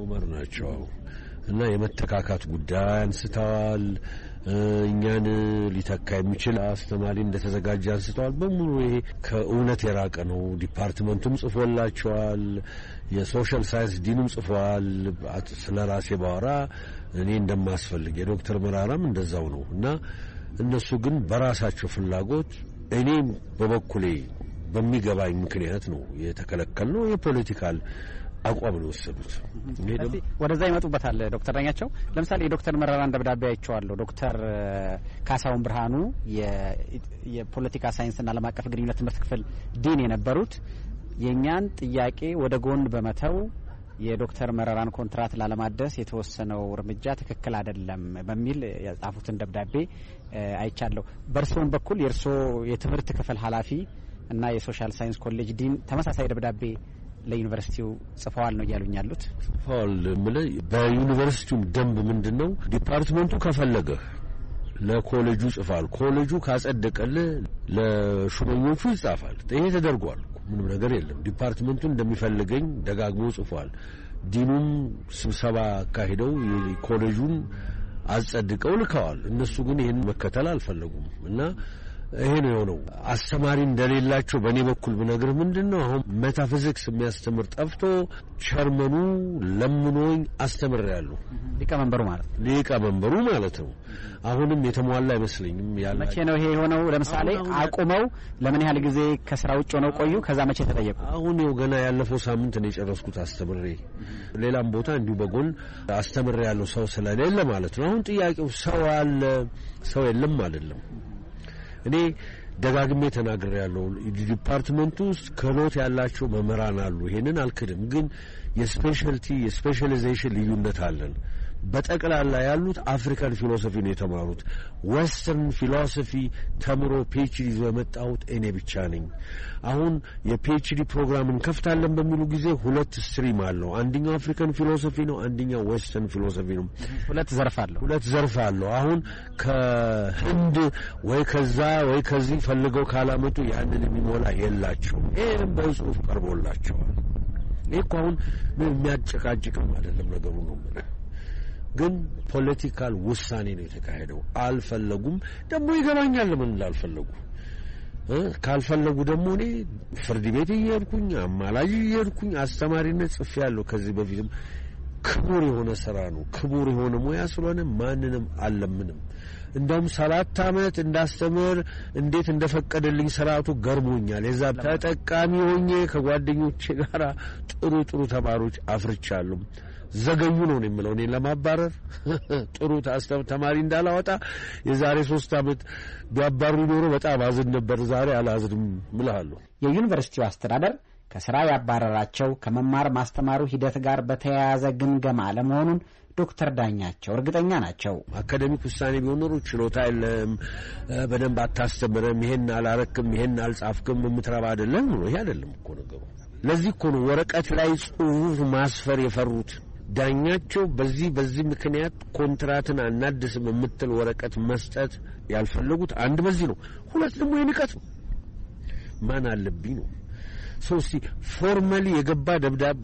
እና የመተካካት ጉዳይ አንስተዋል። እኛን ሊተካ የሚችል አስተማሪ እንደተዘጋጀ አንስተዋል። በሙሉ ይሄ ከእውነት የራቀ ነው። ዲፓርትመንቱም ጽፎላቸዋል። የሶሻል ሳይንስ ዲኑም ጽፏል። ስለ ራሴ ባወራ እኔ እንደማስፈልግ የዶክተር መራራም እንደዛው ነው እና እነሱ ግን በራሳቸው ፍላጎት እኔም በበኩሌ በሚገባኝ ምክንያት ነው የተከለከልነው። የፖለቲካል አቋም ነው የወሰዱት። ወደዛ ይመጡበታል ዶክተር ዳኛቸው። ለምሳሌ የዶክተር መረራን ደብዳቤ አይቼዋለሁ። ዶክተር ካሳሁን ብርሃኑ የፖለቲካ ሳይንስና ዓለም አቀፍ ግንኙነት ትምህርት ክፍል ዲን የነበሩት የእኛን ጥያቄ ወደ ጎን በመተው የዶክተር መረራን ኮንትራት ላለማደስ የተወሰነው እርምጃ ትክክል አይደለም በሚል የጻፉትን ደብዳቤ አይቻለሁ። በእርስዎም በኩል የእርስዎ የትምህርት ክፍል ኃላፊ እና የሶሻል ሳይንስ ኮሌጅ ዲን ተመሳሳይ ደብዳቤ ለዩኒቨርሲቲው ጽፈዋል ነው እያሉኝ ያሉት? ጽፈዋል ማለት በዩኒቨርሲቲው ደንብ ምንድነው ዲፓርትመንቱ ከፈለገ ለኮሌጁ ጽፋል፣ ኮሌጁ ካጸደቀልህ ለሹመኞቹ ይጻፋል። ይሄ ተደርጓል። ምንም ነገር የለም። ዲፓርትመንቱ እንደሚፈልገኝ ደጋግሞ ጽፏል። ዲኑም ስብሰባ አካሂደው ኮሌጁን አጸድቀው ልከዋል። እነሱ ግን ይሄን መከተል አልፈለጉም እና ይሄ ነው የሆነው። አስተማሪ እንደሌላቸው በእኔ በኩል ብነግር ምንድነው አሁን ሜታፊዚክስ የሚያስተምር ጠፍቶ ቸርመኑ ለምኖኝ አስተምሬያለሁ። ሊቀመንበሩ ማለት ነው። አሁንም የተሟላ አይመስለኝም። መቼ ነው ይሄ የሆነው? ለምሳሌ አቁመው ለምን ያህል ጊዜ ከስራ ውጭ ሆነው ቆዩ? ከዛ መቼ ተጠየቁ? አሁን ነው ገና ያለፈው ሳምንት ነው የጨረስኩት አስተምሬ። ሌላም ቦታ እንዲሁ በጎን አስተምሬያለሁ ሰው ስለሌለ ማለት ነው። አሁን ጥያቄው ሰው አለ ሰው የለም አይደለም። እኔ ደጋግሜ ተናግሬያለሁ። ዲፓርትመንቱ ውስጥ ክህሎት ያላቸው መምህራን አሉ። ይሄንን አልክድም። ግን የስፔሻላይዜሽን ልዩነት አለን። በጠቅላላ ያሉት አፍሪካን ፊሎሶፊ ነው የተማሩት። ዌስተርን ፊሎሶፊ ተምሮ ፒኤችዲ ይዞ የመጣሁት እኔ ብቻ ነኝ። አሁን የፒኤችዲ ፕሮግራም እንከፍታለን በሚሉ ጊዜ 2 ስትሪም አለው። አንደኛው አፍሪካን ፊሎሶፊ ነው፣ አንደኛው ዌስተርን ፊሎሶፊ ነው። 2 ዘርፍ አለው። አሁን ከህንድ ወይ ከዛ ወይ ከዚህ ፈልገው ካላመጡ ያንን የሚሞላ የላቸውም። ይሄን በጽሁፍ ቀርቦላቸዋል። ይሄ እኮ አሁን የሚያጨቃጭቅም አይደለም ነገሩ ነው። ግን ፖለቲካል ውሳኔ ነው የተካሄደው። አልፈለጉም። ደግሞ ይገባኛል ለምን እንዳልፈለጉ። ካልፈለጉ ደግሞ እኔ ፍርድ ቤት እየሄድኩኝ አማላጅ እየሄድኩኝ አስተማሪነት ጽፌያለሁ። ከዚህ በፊትም ክቡር የሆነ ስራ ነው፣ ክቡር የሆነ ሙያ ስለሆነ ማንንም አልለምንም። እንደውም 7 ዓመት እንዳስተምር እንዴት እንደፈቀደልኝ ስርዓቱ ገርሞኛል። የዛ ተጠቃሚ ሆኜ ከጓደኞቼ ጋር ጥሩ ተማሪዎች አፍርቻለሁ። ዘገዩ ነው የምለው እኔ ለማባረር ጥሩ ተማሪ እንዳላወጣ የዛሬ 3 ዓመት ቢያባሩ ኖሮ በጣም አዝን ነበር። ዛሬ አላዝንም እላለሁ። የዩኒቨርሲቲው አስተዳደር ከስራ ያባረራቸው ከመማር ማስተማሩ ሂደት ጋር በተያያዘ ግምገማ አለመሆኑን ዶክተር ዳኛቸው እርግጠኛ ናቸው። አካዴሚክ ውሳኔ ቢሆን ኖሮ ችሎታ የለም፣ በደንብ አታስተምረም፣ ይሄን አላረክም፣ ይሄን አልጻፍክም፣ የምትረባ አይደለም ነው። ይሄ አይደለም እኮ ነገሩ። ለዚህ እኮ ነው ወረቀት ላይ ጽሁፍ ማስፈር የፈሩት። ዳኛቸው በዚህ ምክንያት ኮንትራትን አናድስም የምትል ወረቀት መስጠት ያልፈለጉት አንድ በዚህ ነው። 2 ደግሞ የንቀት ነው። ማን አለብኝ ነው። ሶስቲ ፎርማሊ የገባ ደብዳቤ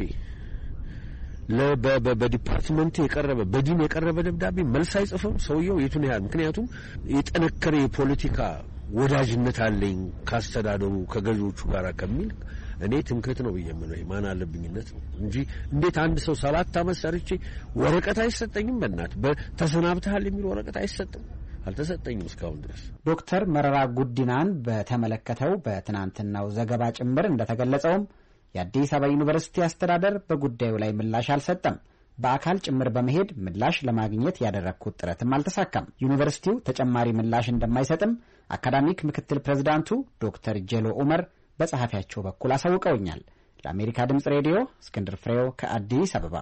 በዲፓርትመንት የቀረበ በዲን የቀረበ ደብዳቤ መልስ አይጽፍም ሰውየው የቱን ያህል። ምክንያቱም የጠነከረ የፖለቲካ ወዳጅነት አለኝ ካስተዳደሩ ከገዢዎቹ ጋር ከሚል እኔ ትምክህት ነው ብዬ የምለው ማን አለብኝነት ነው እንጂ እንዴት አንድ ሰው 7 ዓመት ሰርቼ ወረቀት አይሰጠኝም? ተሰናብተሃል የሚል ወረቀት አይሰጥም። አልተሰጠኝም እስካሁን ድረስ። ዶክተር መረራ ጉዲናን በተመለከተው በትናንትናው ዘገባ ጭምር እንደተገለጸውም የአዲስ አበባ ዩኒቨርሲቲ አስተዳደር በጉዳዩ ላይ ምላሽ አልሰጠም። በአካል ጭምር በመሄድ ምላሽ ለማግኘት ያደረግኩት ጥረትም አልተሳካም። ዩኒቨርሲቲው ተጨማሪ ምላሽ እንደማይሰጥም አካዳሚክ ምክትል ፕሬዝዳንቱ ዶክተር ጄሎ ኡመር በጸሐፊያቸው በኩል አሳውቀውኛል። ለአሜሪካ ድምፅ ሬዲዮ እስክንድር ፍሬው ከአዲስ አበባ።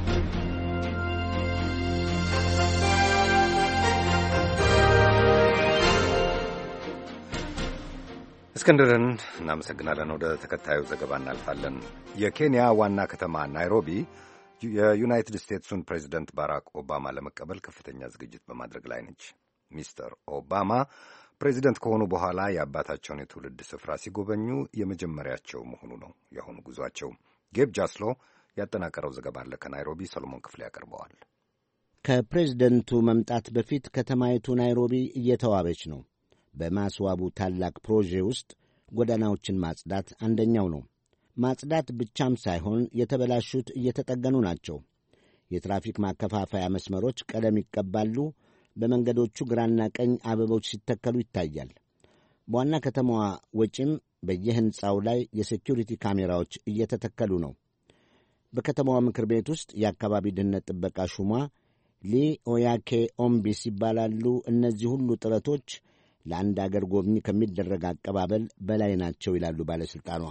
እስክንድርን እናመሰግናለን። ወደ ተከታዩ ዘገባ እናልፋለን። የኬንያ ዋና ከተማ ናይሮቢ የዩናይትድ ስቴትሱን ፕሬዚደንት ባራክ ኦባማ ለመቀበል ከፍተኛ ዝግጅት በማድረግ ላይ ነች። ሚስተር ኦባማ ፕሬዚደንት ከሆኑ በኋላ የአባታቸውን የትውልድ ስፍራ ሲጎበኙ የመጀመሪያቸው መሆኑ ነው የአሁኑ ጉዟቸው። ጌብ ጃስሎ ያጠናቀረው ዘገባ አለ ከናይሮቢ። ሰሎሞን ክፍሌ ያቀርበዋል። ከፕሬዝደንቱ መምጣት በፊት ከተማይቱ ናይሮቢ እየተዋበች ነው። በማስዋቡ ታላቅ ፕሮጄ ውስጥ ጎዳናዎችን ማጽዳት አንደኛው ነው። ማጽዳት ብቻም ሳይሆን የተበላሹት እየተጠገኑ ናቸው። የትራፊክ ማከፋፈያ መስመሮች ቀለም ይቀባሉ። በመንገዶቹ ግራና ቀኝ አበቦች ሲተከሉ ይታያል። በዋና ከተማዋ ወጪም በየሕንፃው ላይ የሴኪሪቲ ካሜራዎች እየተተከሉ ነው። በከተማዋ ምክር ቤት ውስጥ የአካባቢ ደህንነት ጥበቃ ሹሟ ሊ ኦያኬ ኦምቢስ ይባላሉ። እነዚህ ሁሉ ጥረቶች ለአንድ አገር ጎብኚ ከሚደረግ አቀባበል በላይ ናቸው ይላሉ ባለሥልጣኗ።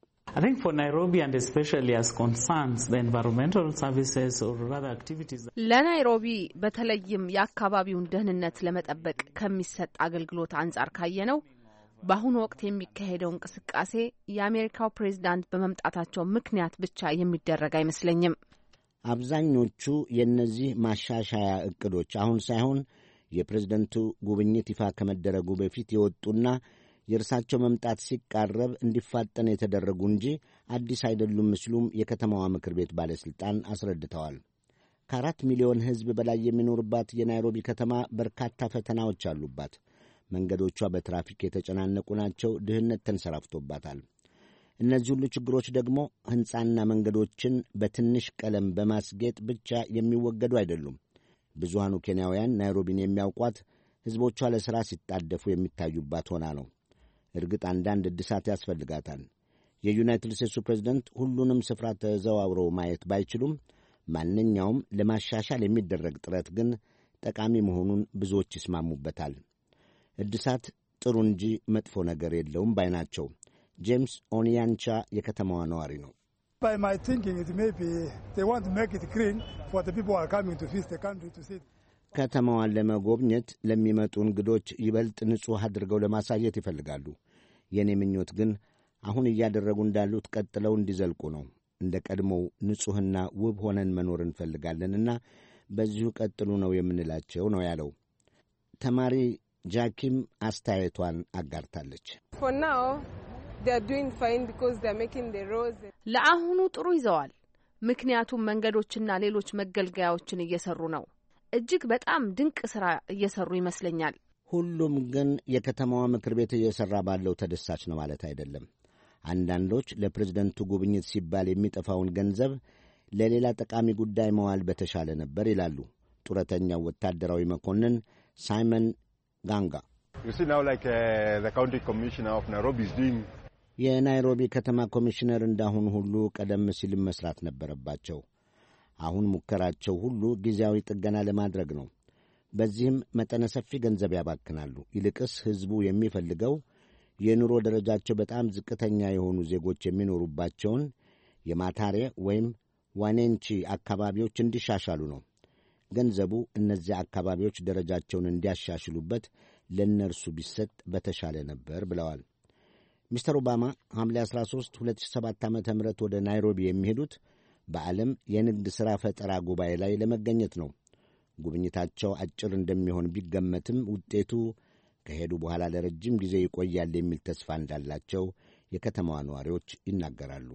ለናይሮቢ በተለይም የአካባቢውን ደህንነት ለመጠበቅ ከሚሰጥ አገልግሎት አንጻር ካየነው በአሁኑ ወቅት የሚካሄደው እንቅስቃሴ የአሜሪካው ፕሬዝዳንት በመምጣታቸው ምክንያት ብቻ የሚደረግ አይመስለኝም። አብዛኞቹ የእነዚህ ማሻሻያ ዕቅዶች አሁን ሳይሆን የፕሬዝደንቱ ጉብኝት ይፋ ከመደረጉ በፊት የወጡና የእርሳቸው መምጣት ሲቃረብ እንዲፋጠን የተደረጉ እንጂ አዲስ አይደሉም ሲሉም የከተማዋ ምክር ቤት ባለሥልጣን አስረድተዋል። ከ4 ሚሊዮን ሕዝብ በላይ የሚኖርባት የናይሮቢ ከተማ በርካታ ፈተናዎች አሉባት። መንገዶቿ በትራፊክ የተጨናነቁ ናቸው። ድህነት ተንሰራፍቶባታል። እነዚህ ሁሉ ችግሮች ደግሞ ሕንፃና መንገዶችን በትንሽ ቀለም በማስጌጥ ብቻ የሚወገዱ አይደሉም። ብዙሃኑ ኬንያውያን ናይሮቢን የሚያውቋት ሕዝቦቿ ለሥራ ሲጣደፉ የሚታዩባት ሆና ነው። እርግጥ አንዳንድ እድሳት ያስፈልጋታል። የዩናይትድ ስቴትሱ ፕሬዝደንት ሁሉንም ስፍራ ተዘዋውረው ማየት ባይችሉም ማንኛውም ለማሻሻል የሚደረግ ጥረት ግን ጠቃሚ መሆኑን ብዙዎች ይስማሙበታል። እድሳት ጥሩ እንጂ መጥፎ ነገር የለውም ባይ ናቸው። ጄምስ ኦኒያንቻ የከተማዋ ነዋሪ ነው። ከተማዋን ለመጎብኘት ለሚመጡ እንግዶች ይበልጥ ንጹሕ አድርገው ለማሳየት ይፈልጋሉ። የእኔ ምኞት ግን አሁን እያደረጉ እንዳሉት ቀጥለው እንዲዘልቁ ነው። እንደ ቀድሞው ንጹሕና ውብ ሆነን መኖር እንፈልጋለንና በዚሁ ቀጥሉ ነው የምንላቸው ነው ያለው። ተማሪ ጃኪም አስተያየቷን አጋርታለች። ለአሁኑ ጥሩ ይዘዋል። ምክንያቱም መንገዶችና ሌሎች መገልገያዎችን እየሰሩ ነው። እጅግ በጣም ድንቅ ሥራ እየሰሩ ይመስለኛል። ሁሉም ግን የከተማዋ ምክር ቤት እየሠራ ባለው ተደሳች ነው ማለት አይደለም። አንዳንዶች ለፕሬዝደንቱ ጉብኝት ሲባል የሚጠፋውን ገንዘብ ለሌላ ጠቃሚ ጉዳይ መዋል በተሻለ ነበር ይላሉ ጡረተኛው ወታደራዊ መኮንን ሳይመን ጋንጋ። የናይሮቢ ከተማ ኮሚሽነር እንዳሁን ሁሉ ቀደም ሲልም መስራት ነበረባቸው። አሁን ሙከራቸው ሁሉ ጊዜያዊ ጥገና ለማድረግ ነው። በዚህም መጠነ ሰፊ ገንዘብ ያባክናሉ። ይልቅስ ሕዝቡ የሚፈልገው የኑሮ ደረጃቸው በጣም ዝቅተኛ የሆኑ ዜጎች የሚኖሩባቸውን የማታሬ ወይም ዋኔንቺ አካባቢዎች እንዲሻሻሉ ነው። ገንዘቡ እነዚያ አካባቢዎች ደረጃቸውን እንዲያሻሽሉበት ለእነርሱ ቢሰጥ በተሻለ ነበር ብለዋል። ሚስተር ኦባማ ሐምሌ 13 2007 ዓ.ም ወደ ናይሮቢ የሚሄዱት በዓለም የንግድ ሥራ ፈጠራ ጉባኤ ላይ ለመገኘት ነው። ጉብኝታቸው አጭር እንደሚሆን ቢገመትም ውጤቱ ከሄዱ በኋላ ለረጅም ጊዜ ይቆያል የሚል ተስፋ እንዳላቸው የከተማዋ ነዋሪዎች ይናገራሉ።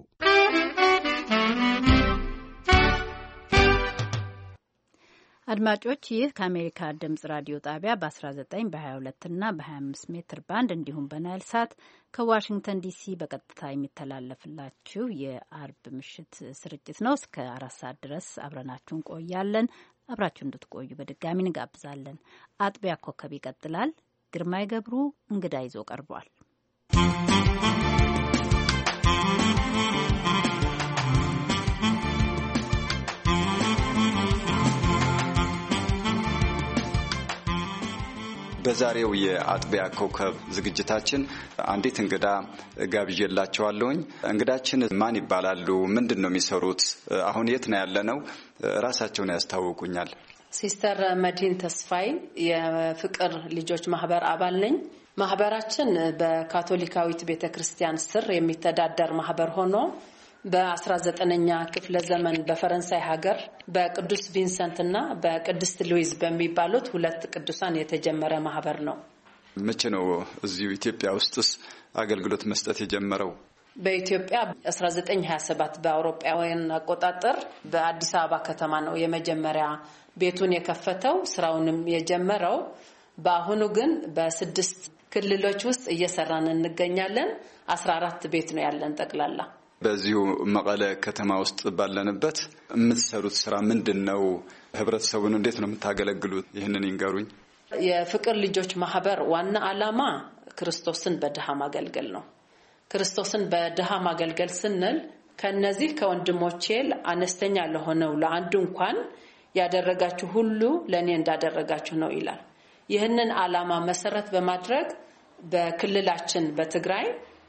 አድማጮች፣ ይህ ከአሜሪካ ድምጽ ራዲዮ ጣቢያ በ19 በ22 እና በ25 ሜትር ባንድ እንዲሁም በናይል ሳት ከዋሽንግተን ዲሲ በቀጥታ የሚተላለፍላችሁ የአርብ ምሽት ስርጭት ነው። እስከ 4 ሰዓት ድረስ አብረናችሁ እንቆያለን። አብራችሁ እንድትቆዩ በድጋሚ እንጋብዛለን። አጥቢያ ኮከብ ይቀጥላል። ግርማይ ገብሩ እንግዳ ይዞ ቀርቧል። በዛሬው የአጥቢያ ኮከብ ዝግጅታችን አንዲት እንግዳ ጋብዤላቸዋለሁኝ። እንግዳችን ማን ይባላሉ? ምንድን ነው የሚሰሩት? አሁን የት ነው ያለነው? ራሳቸውን ያስታውቁኛል። ሲስተር መዲን ተስፋይ የፍቅር ልጆች ማህበር አባል ነኝ። ማህበራችን በካቶሊካዊት ቤተክርስቲያን ስር የሚተዳደር ማህበር ሆኖ በ19ኛ ክፍለ ዘመን በፈረንሳይ ሀገር በቅዱስ ቪንሰንት እና በቅድስት ሉዊዝ በሚባሉት ሁለት ቅዱሳን የተጀመረ ማህበር ነው። መቼ ነው እዚሁ ኢትዮጵያ ውስጥስ አገልግሎት መስጠት የጀመረው? በኢትዮጵያ 1927 በአውሮፓውያን አቆጣጠር በአዲስ አበባ ከተማ ነው የመጀመሪያ ቤቱን የከፈተው፣ ስራውንም የጀመረው። በአሁኑ ግን በ6 ክልሎች ውስጥ እየሰራን እንገኛለን። 14 ቤት ነው ያለን ጠቅላላ። በዚሁ መቀለ ከተማ ውስጥ ባለንበት የምትሰሩት ስራ ምንድነው? ህብረተሰቡን እንዴት ነው የምታገለግሉት? ይህንን ይንገሩኝ። የፍቅር ልጆች ማህበር ዋና ዓላማ ክርስቶስን በድሃ ማገልገል ነው። ክርስቶስን በድሃ ማገልገል ስንል ከነዚህ ከወንድሞቼ አነስተኛ ለሆነው ለአንዱ እንኳን ያደረጋችሁ ሁሉ ለኔ እንዳደረጋችሁ ነው ይላል። ይህንን ዓላማ መሰረት በማድረግ በክልላችን በትግራይ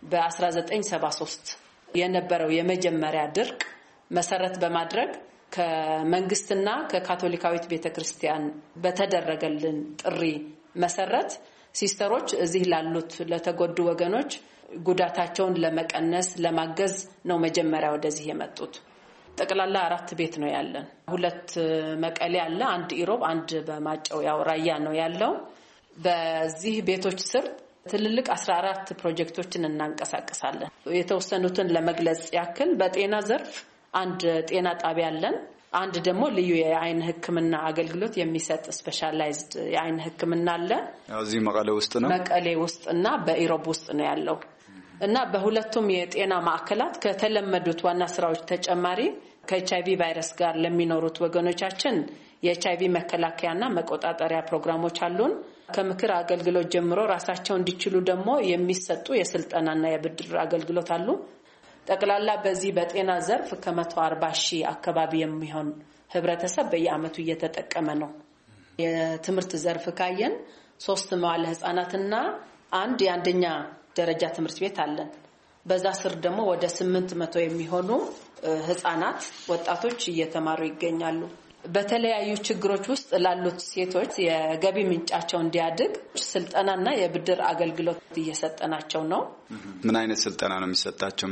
በ1973 የነበረው የመጀመሪያ ድርቅ መሰረት በማድረግ ከመንግስትና ከካቶሊካዊት ቤተክርስቲያን በተደረገልን ጥሪ መሰረት ሲስተሮች እዚህ ላሉት ለተጎዱ ወገኖች ጉዳታቸውን ለመቀነስ ለማገዝ ነው መጀመሪያ ወደዚህ የመጡት። ጠቅላላ 4 ቤት ነው ያለን። 2 መቀሌ አለ፣ 1 ኢሮብ፣ 1 በማጨው ያው ራያ ነው ያለው። በዚህ ቤቶች ስር ትልልቅ 14 ፕሮጀክቶችን እናንቀሳቀሳለን። የተወሰኑትን ለመግለጽ ያክል በጤና ዘርፍ 1 ጤና ጣቢያ አለን። 1 ደግሞ ልዩ የአይን ሕክምና አገልግሎት የሚሰጥ ስፔሻላይዝድ የአይን ሕክምና አለ። እዚህ መቀሌ ውስጥ ነው። መቀሌ ውስጥና በኢሮብ ውስጥ ነው ያለው እና በሁለቱም የጤና ማዕከላት ከተለመዱት ዋና ስራዎች ተጨማሪ ከኤችአይቪ ቫይረስ ጋር ለሚኖሩት ወገኖቻችን የኤችአይቪ መከላከያና መቆጣጠሪያ ፕሮግራሞች አሉን። ከምክር አገልግሎት ጀምሮ ራሳቸው እንዲችሉ ደግሞ የሚሰጡ የስልጠናና የብድር አገልግሎት አሉ። ጠቅላላ በዚህ በጤና ዘርፍ ከ140,000 አካባቢ የሚሆን ህብረተሰብ በየአመቱ እየተጠቀመ ነው። የትምህርት ዘርፍ ካየን 3 መዋዕለ ህጻናትና አንድ የአንደኛ ደረጃ ትምህርት ቤት አለን። በዛ ስር ደግሞ ወደ 800 የሚሆኑ ህፃናት ወጣቶች እየተማሩ ይገኛሉ። በተለያዩ ችግሮች ውስጥ ላሉት ሴቶች የገቢ ምንጫቸው እንዲያድግ ስልጠናና የብድር አገልግሎት እየሰጠናቸው ነው። ምን አይነት ስልጠና ነው የሚሰጣቸው?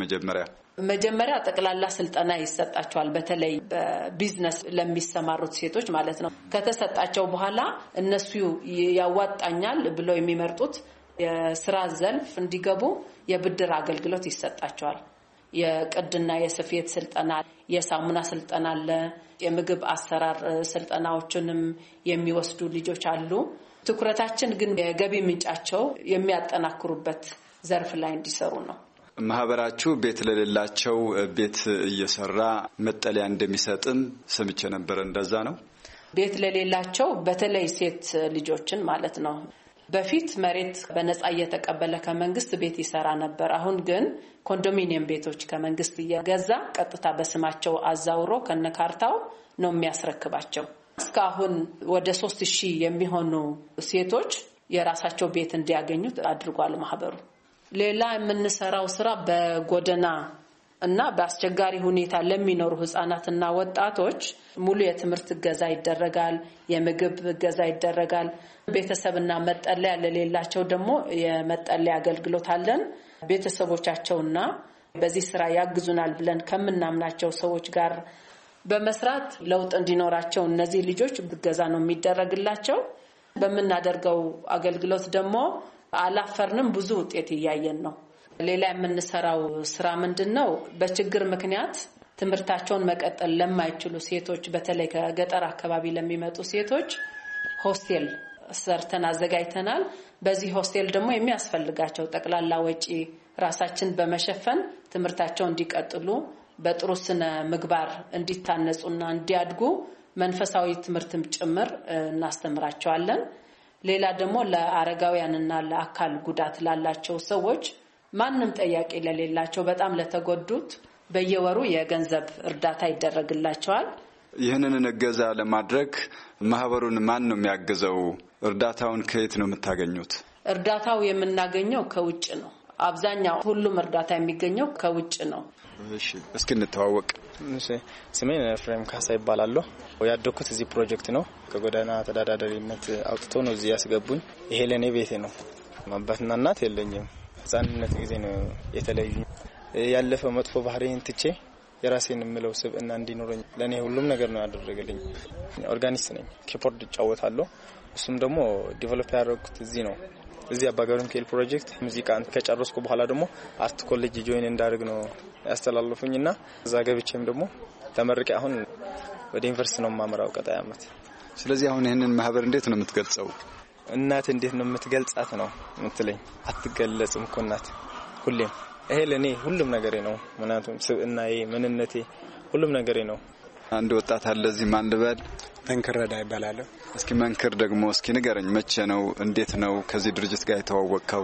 መጀመሪያ ጠቅላላ ስልጠና ይሰጣቸዋል። በተለይ በቢዝነስ ለሚሰማሩት ሴቶች ማለት ነው። ከተሰጣቸው በኋላ እነሱ ያዋጣኛል ብለው የሚመርጡት የስራ ዘርፍ እንዲገቡ የብድር አገልግሎት ይሰጣቸዋል። የቅድና የስፌት ስልጠና፣ የሳሙና ስልጠና አለ። የምግብ አሰራር ስልጠናዎችንም የሚወስዱ ልጆች አሉ። ትኩረታችን ግን የገቢ ምንጫቸው የሚያጠናክሩበት ዘርፍ ላይ እንዲሰሩ ነው። ማህበራችሁ ቤት ለሌላቸው ቤት እየሰራ መጠለያ እንደሚሰጥም ሰምቼ ነበር። እንደዛ ነው? ቤት ለሌላቸው በተለይ ሴት ልጆችን ማለት ነው። በፊት መሬት በነፃ እየተቀበለ ከመንግስት ቤት ይሰራ ነበር። አሁን ግን ኮንዶሚኒየም ቤቶች ከመንግስት እየገዛ ቀጥታ በስማቸው አዛውሮ ከነካርታው ነው የሚያስረክባቸው። እስካሁን ወደ 3000 የሚሆኑ ሴቶች የራሳቸው ቤት እንዲያገኙ አድርጓል ማህበሩ። ሌላ የምንሰራው ስራ በጎዳና እና በአስቸጋሪ ሁኔታ ለሚኖሩ ህፃናትና ወጣቶች ሙሉ የትምህርት እገዛ ይደረጋል። የምግብ እገዛ ይደረጋል። ቤተሰብና መጠለያ ለሌላቸው ደግሞ የመጠለያ አገልግሎት አለን። ቤተሰቦቻቸውና በዚህ ስራ ያግዙናል ብለን ከምናምናቸው ሰዎች ጋር በመስራት ለውጥ እንዲኖራቸው እነዚህ ልጆች እገዛ ነው የሚደረግላቸው። በመናደርገው አገልግሎት ደግሞ አላፈርንም፣ ብዙ ውጤት እያየን ነው። ሌላ የምንሰራው ስራ ምንድነው? በችግር ምክንያት ትምህርታቸውን መቀጠል ለማይችሉ ሴቶች በተለይ ከገጠር አካባቢ ለሚመጡ ሴቶች ሆስቴል ሰርተን አዘጋጅተናል። በዚህ ሆስቴል ደግሞ የሚያስፈልጋቸው ጠቅላላ ወጪ ራሳችን በመሸፈን ትምህርታቸውን እንዲቀጥሉ በጥሩ ስነ ምግባር እንዲታነጹና እንዲያድጉ መንፈሳዊ ትምህርትም ጭምር እናስተምራቸዋለን። ሌላ ደግሞ ለአረጋውያንና ለአካል ጉዳት ላላቸው ሰዎች ማንም ጠያቂ ለሌላቸው በጣም ለተጎዱት በየወሩ የገንዘብ እርዳታ ይደረግላቸዋል። ይህንን እገዛ ለማድረግ ማህበሩን ማን ነው የሚያግዘው? እርዳታውን ከየት ነው የምታገኙት? እርዳታው የምናገኘው ከውጭ ነው። አብዛኛው ሁሉም እርዳታ የሚገኘው ከውጭ ነው። እሺ፣ እስኪ እንተዋወቅ። ስሜ ፍሬም ካሳ ይባላል። ያደኩት እዚህ ፕሮጀክት ነው። ከጎዳና ተዳዳሪነት አውጥቶ ነው እዚህ ያስገቡኝ። ይሄ ለኔ ቤቴ ነው። አባትና እናት የለኝም። ህፃንነት ጊዜ ነው የተለዩ። ያለፈው መጥፎ ባህሪን ትቼ የራሴን የምለው ስብዕና እንዲኖረኝ ለኔ ሁሉም ነገር ነው ያደረገልኝ። ኦርጋኒስት ነኝ። ኪቦርድ እጫወታለሁ። እሱም ደግሞ ዲቨሎፕ ያደረኩት እዚህ ነው። እዚህ አባጋሩን ኬል ፕሮጀክት ሙዚቃን ከጨረስኩ በኋላ ደግሞ አርት ኮሌጅ ጆይን እንዳደርግ ነው ያስተላልፉኝና እዛ ገብቼም ደግሞ ተመርቄ አሁን ወደ ዩኒቨርሲቲ ነው ማመራው ቀጣይ አመት። ስለዚህ አሁን ይሄንን ማህበር እንዴት ነው የምትገልጸው? እናት እንዴት ነው የምትገልጻት ነው የምትለኝ? አትገለጽም እኮ እናት ሁሌም። ይሄ ለኔ ሁሉም ነገሬ ነው። ምክንያቱም ስብዕናዬ፣ ምንነቴ፣ ሁሉም ነገሬ ነው። አንድ ወጣት አለ እዚህ ማን ልበል? መንክር ረዳ ይባላል። እስኪ መንክር ደግሞ እስኪ ንገረኝ፣ መቼ ነው እንዴት ነው ከዚህ ድርጅት ጋር የተዋወቅከው?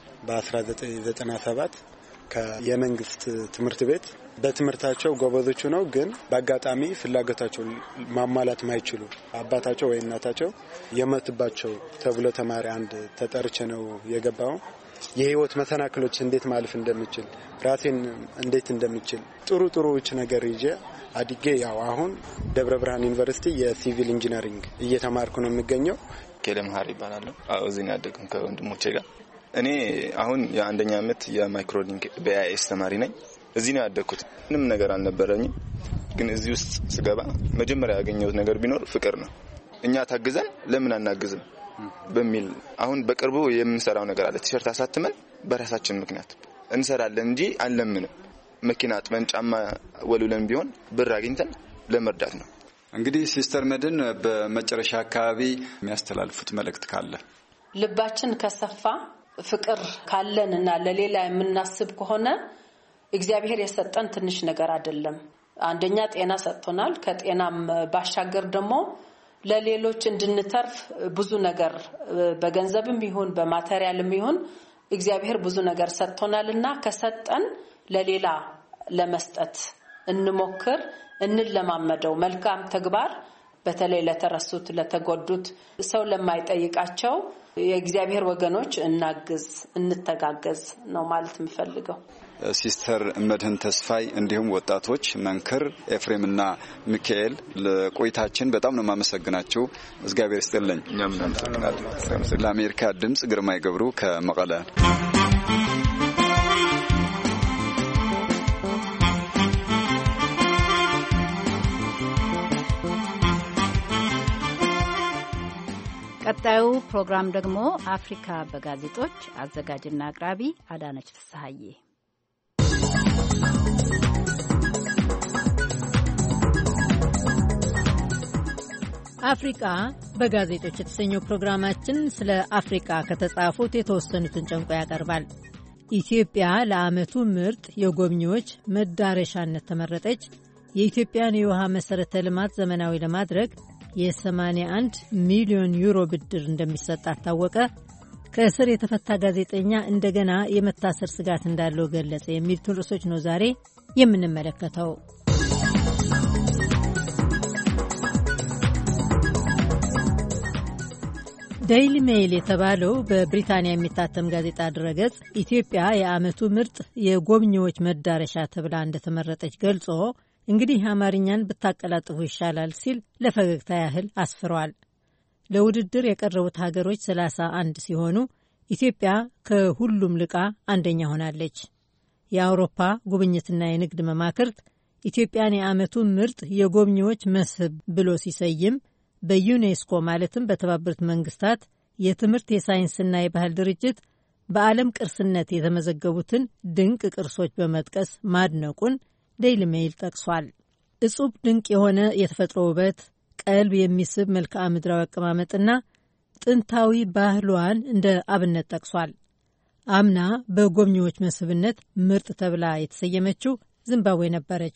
በ1997 ከየመንግስት ትምህርት ቤት በትምህርታቸው ጎበዞቹ ነው፣ ግን በአጋጣሚ ፍላጎታቸው ማሟላት ማይችሉ አባታቸው ወይ እናታቸው የመትባቸው ተብሎ ተማሪ አንድ ተጠርቼ ነው የገባው። የህይወት መሰናክሎች እንዴት ማለፍ እንደምችል ራሴን እንዴት እንደምችል ጥሩዎች ነገር ይዤ አድጌ ያው አሁን ደብረ ብርሃን ዩኒቨርሲቲ የሲቪል ኢንጂነሪንግ እየተማርኩ ነው የሚገኘው። ከለምሃር ይባላል። እዚህ ነው ያደግኩት ከወንድሞቼ ጋር። እኔ አሁን የአንደኛ አመት የማይክሮሊንክ በአይኤስ ተማሪ ነኝ። እዚህ ነው ያደግኩት። ምንም ነገር አልነበረኝም፣ ግን እዚህ ውስጥ ስገባ መጀመሪያ ያገኘሁት ነገር ቢኖር ፍቅር ነው። እኛ ታግዘን ለምን አናግዝም በሚል አሁን በቅርቡ የምንሰራው ነገር አለ። ቲሸርት አሳትመን በራሳችን ምክንያት እንሰራለን እንጂ አንለምንም። መኪና አጥበን ጫማ ወሉለን ቢሆን ብር አግኝተን ለመርዳት ነው። እንግዲህ ሲስተር መድን በመጨረሻ አካባቢ የሚያስተላልፉት መልእክት ካለ? ልባችን ከሰፋ ፍቅር ካለንና ለሌላ የምናስብ ከሆነ እግዚአብሔር የሰጠን ትንሽ ነገር አይደለም። አንደኛ ጤና ሰጥቶናል። ከጤናም ባሻገር ደግሞ ለሌሎች እንድንተርፍ ብዙ ነገር በገንዘብም ይሁን በማቴሪያልም ይሁን እግዚአብሔር ብዙ ነገር ሰጥቶናልና ከሰጠን ለሌላ ለመስጠት እንሞክር፣ እንለማመደው። መልካም ተግባር በተለይ ለተረሱት፣ ለተጎዱት፣ ሰው ለማይጠይቃቸው የእግዚአብሔር ወገኖች እናግዝ፣ እንተጋገዝ ነው ማለት የምፈልገው። ሲስተር መድህን ተስፋይ እንዲሁም ወጣቶች መንክር ኤፍሬምና ሚካኤል ለቆይታችን በጣም ነው የማመሰግናችሁ። እግዚአብሔር ይስጥልኝ። እኛም እናመሰግናለን። ለአሜሪካ ድምጽ ግርማይ ገብሩ ከመቀለ። ቀጣዩ ፕሮግራም ደግሞ አፍሪካ በጋዜጦች አዘጋጅና አቅራቢ አዳነች ፍስሐዬ። አፍሪካ በጋዜጦች የተሰኘው ፕሮግራማችን ስለ አፍሪካ ከተጻፉት የተወሰኑትን ጨምቆ ያቀርባል። ኢትዮጵያ ለዓመቱ ምርጥ የጎብኚዎች መዳረሻነት ተመረጠች፣ የኢትዮጵያን የውሃ መሠረተ ልማት ዘመናዊ ለማድረግ የ81 ሚሊዮን ዩሮ ብድር እንደሚሰጣት ታወቀ፣ ከእስር የተፈታ ጋዜጠኛ እንደገና የመታሰር ስጋት እንዳለው ገለጸ የሚሉትን ርዕሶች ነው ዛሬ የምንመለከተው። ዴይሊ ሜይል የተባለው በብሪታንያ የሚታተም ጋዜጣ ድረገጽ ኢትዮጵያ የዓመቱ ምርጥ የጎብኚዎች መዳረሻ ተብላ እንደተመረጠች ገልጾ እንግዲህ አማርኛን ብታቀላጥፉ ይሻላል ሲል ለፈገግታ ያህል አስፍሯል። ለውድድር የቀረቡት ሀገሮች 31 ሲሆኑ ኢትዮጵያ ከሁሉም ልቃ አንደኛ ሆናለች። የአውሮፓ ጉብኝትና የንግድ መማክርት ኢትዮጵያን የዓመቱ ምርጥ የጎብኚዎች መስህብ ብሎ ሲሰይም በዩኔስኮ ማለትም በተባበሩት መንግስታት የትምህርት የሳይንስና የባህል ድርጅት በዓለም ቅርስነት የተመዘገቡትን ድንቅ ቅርሶች በመጥቀስ ማድነቁን ዴይሊ ሜይል ጠቅሷል። እጹብ ድንቅ የሆነ የተፈጥሮ ውበት፣ ቀልብ የሚስብ መልክዓ ምድራዊ አቀማመጥና ጥንታዊ ባህሏን እንደ አብነት ጠቅሷል። አምና በጎብኚዎች መስህብነት ምርጥ ተብላ የተሰየመችው ዚምባብዌ ነበረች።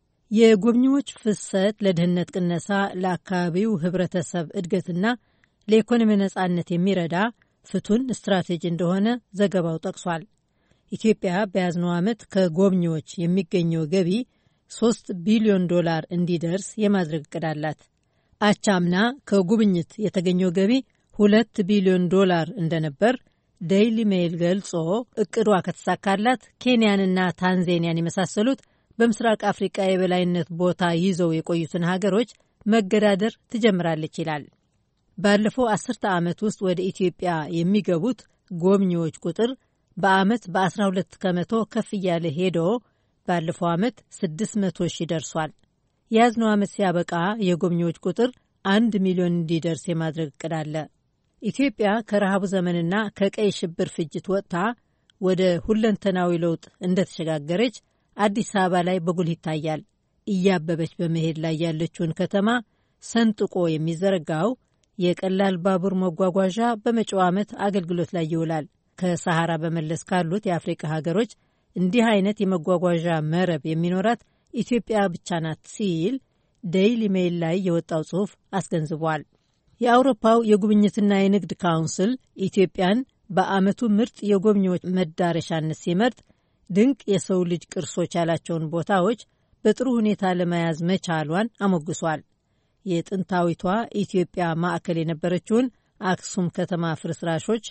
የጎብኚዎች ፍሰት ለድህነት ቅነሳ፣ ለአካባቢው ህብረተሰብ እድገትና ለኢኮኖሚ ነጻነት የሚረዳ ፍቱን ስትራቴጂ እንደሆነ ዘገባው ጠቅሷል። ኢትዮጵያ በያዝነው ዓመት ከጎብኚዎች የሚገኘው ገቢ $3 ቢሊዮን እንዲደርስ የማድረግ እቅድ አላት። አቻምና ከጉብኝት የተገኘው ገቢ $2 ቢሊዮን እንደነበር ዴይሊ ሜይል ገልጾ እቅዷ ከተሳካላት ኬንያንና ታንዛኒያን የመሳሰሉት በምስራቅ አፍሪቃ የበላይነት ቦታ ይዘው የቆዩትን ሀገሮች መገዳደር ትጀምራለች ይላል። ባለፈው 10 ዓመት ውስጥ ወደ ኢትዮጵያ የሚገቡት ጎብኚዎች ቁጥር በዓመት በ12 ከመቶ ከፍ እያለ ሄዶ ባለፈው ዓመት 600 ሺህ ደርሷል። የያዝነው ዓመት ሲያበቃ የጎብኚዎች ቁጥር 1 ሚሊዮን እንዲደርስ የማድረግ እቅድ አለ። ኢትዮጵያ ከረሃቡ ዘመንና ከቀይ ሽብር ፍጅት ወጥታ ወደ ሁለንተናዊ ለውጥ እንደተሸጋገረች አዲስ አበባ ላይ በጉልህ ይታያል። እያበበች በመሄድ ላይ ያለችውን ከተማ ሰንጥቆ የሚዘረጋው የቀላል ባቡር መጓጓዣ በመጪው ዓመት አገልግሎት ላይ ይውላል። ከሰሃራ በመለስ ካሉት የአፍሪካ ሀገሮች እንዲህ አይነት የመጓጓዣ መረብ የሚኖራት ኢትዮጵያ ብቻ ናት ሲል ዴይሊ ሜይል ላይ የወጣው ጽሑፍ አስገንዝቧል። የአውሮፓው የጉብኝትና የንግድ ካውንስል ኢትዮጵያን በዓመቱ ምርጥ የጎብኚዎች መዳረሻነት ሲመርጥ ድንቅ የሰው ልጅ ቅርሶች ያላቸውን ቦታዎች በጥሩ ሁኔታ ለመያዝ መቻሏን አሞግሷል። የጥንታዊቷ ኢትዮጵያ ማዕከል የነበረችውን አክሱም ከተማ ፍርስራሾች፣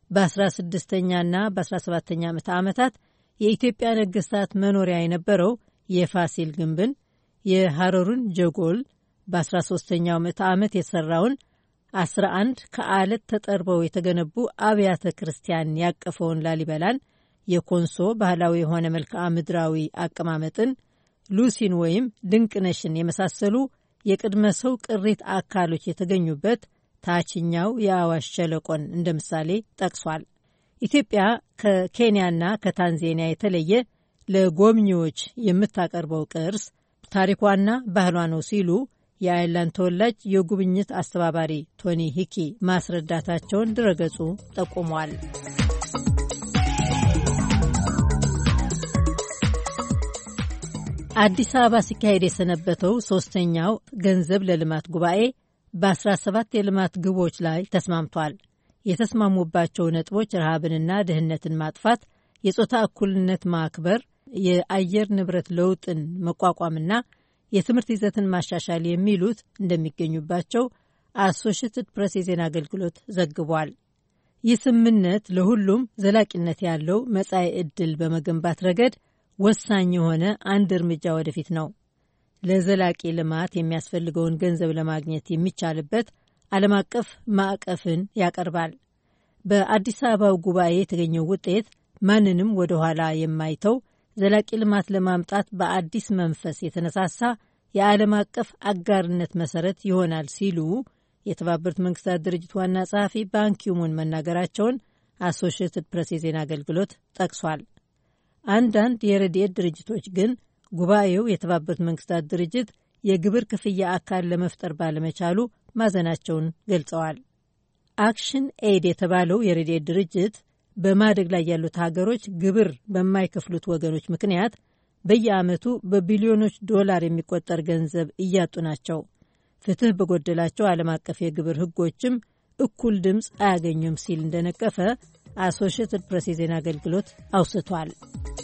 በ16ኛና በ17ኛ ምዕተ ዓመታት የኢትዮጵያ ነገሥታት መኖሪያ የነበረው የፋሲል ግንብን፣ የሐረሩን ጀጎል፣ በ13ኛው ምዕተ ዓመት የተሠራውን 11 ከአለት ተጠርበው የተገነቡ አብያተ ክርስቲያን ያቀፈውን ላሊበላን፣ የኮንሶ ባህላዊ የሆነ መልክዓ ምድራዊ አቀማመጥን፣ ሉሲን ወይም ድንቅነሽን የመሳሰሉ የቅድመ ሰው ቅሪት አካሎች የተገኙበት ታችኛው የአዋሽ ሸለቆን እንደ ምሳሌ ጠቅሷል። ኢትዮጵያ ከኬንያና ከታንዛኒያ የተለየ ለጎብኚዎች የምታቀርበው ቅርስ ታሪኳና ባህሏ ነው ሲሉ የአይርላንድ ተወላጅ የጉብኝት አስተባባሪ ቶኒ ሂኪ ማስረዳታቸውን ድረገጹ ጠቁሟል። አዲስ አበባ ሲካሄድ የሰነበተው ሶስተኛው ገንዘብ ለልማት ጉባኤ በ17 የልማት ግቦች ላይ ተስማምቷል። የተስማሙባቸው ነጥቦች ረሃብንና ድህነትን ማጥፋት፣ የጾታ እኩልነት ማክበር፣ የአየር ንብረት ለውጥን መቋቋምና የትምህርት ይዘትን ማሻሻል የሚሉት እንደሚገኙባቸው አሶሺየትድ ፕሬስ የዜና አገልግሎት ዘግቧል። ይህ ስምምነት ለሁሉም ዘላቂነት ያለው መጻኢ ዕድል በመገንባት ረገድ ወሳኝ የሆነ አንድ እርምጃ ወደፊት ነው። ለዘላቂ ልማት የሚያስፈልገውን ገንዘብ ለማግኘት የሚቻልበት ዓለም አቀፍ ማዕቀፍን ያቀርባል። በአዲስ አበባው ጉባኤ የተገኘው ውጤት ማንንም ወደ ኋላ የማይተው ዘላቂ ልማት ለማምጣት በአዲስ መንፈስ የተነሳሳ የዓለም አቀፍ አጋርነት መሰረት ይሆናል ሲሉ የተባበሩት መንግስታት ድርጅት ዋና ጸሐፊ ባንኪሙን መናገራቸውን አሶሺየትድ ፕሬስ የዜና አገልግሎት ጠቅሷል። አንዳንድ የረድኤት ድርጅቶች ግን ጉባኤው የተባበሩት መንግስታት ድርጅት የግብር ክፍያ አካል ለመፍጠር ባለመቻሉ ማዘናቸውን ገልጸዋል። አክሽን ኤድ የተባለው የረድኤት ድርጅት በማደግ ላይ ያሉት ሀገሮች ግብር በማይከፍሉት ወገኖች ምክንያት በየዓመቱ በቢሊዮኖች ዶላር የሚቆጠር ገንዘብ እያጡ ናቸው፣ ፍትህ በጎደላቸው ዓለም አቀፍ የግብር ህጎችም እኩል ድምፅ አያገኙም ሲል እንደነቀፈ አሶሺየትድ ፕሬስ የዜና አገልግሎት አውስቷል።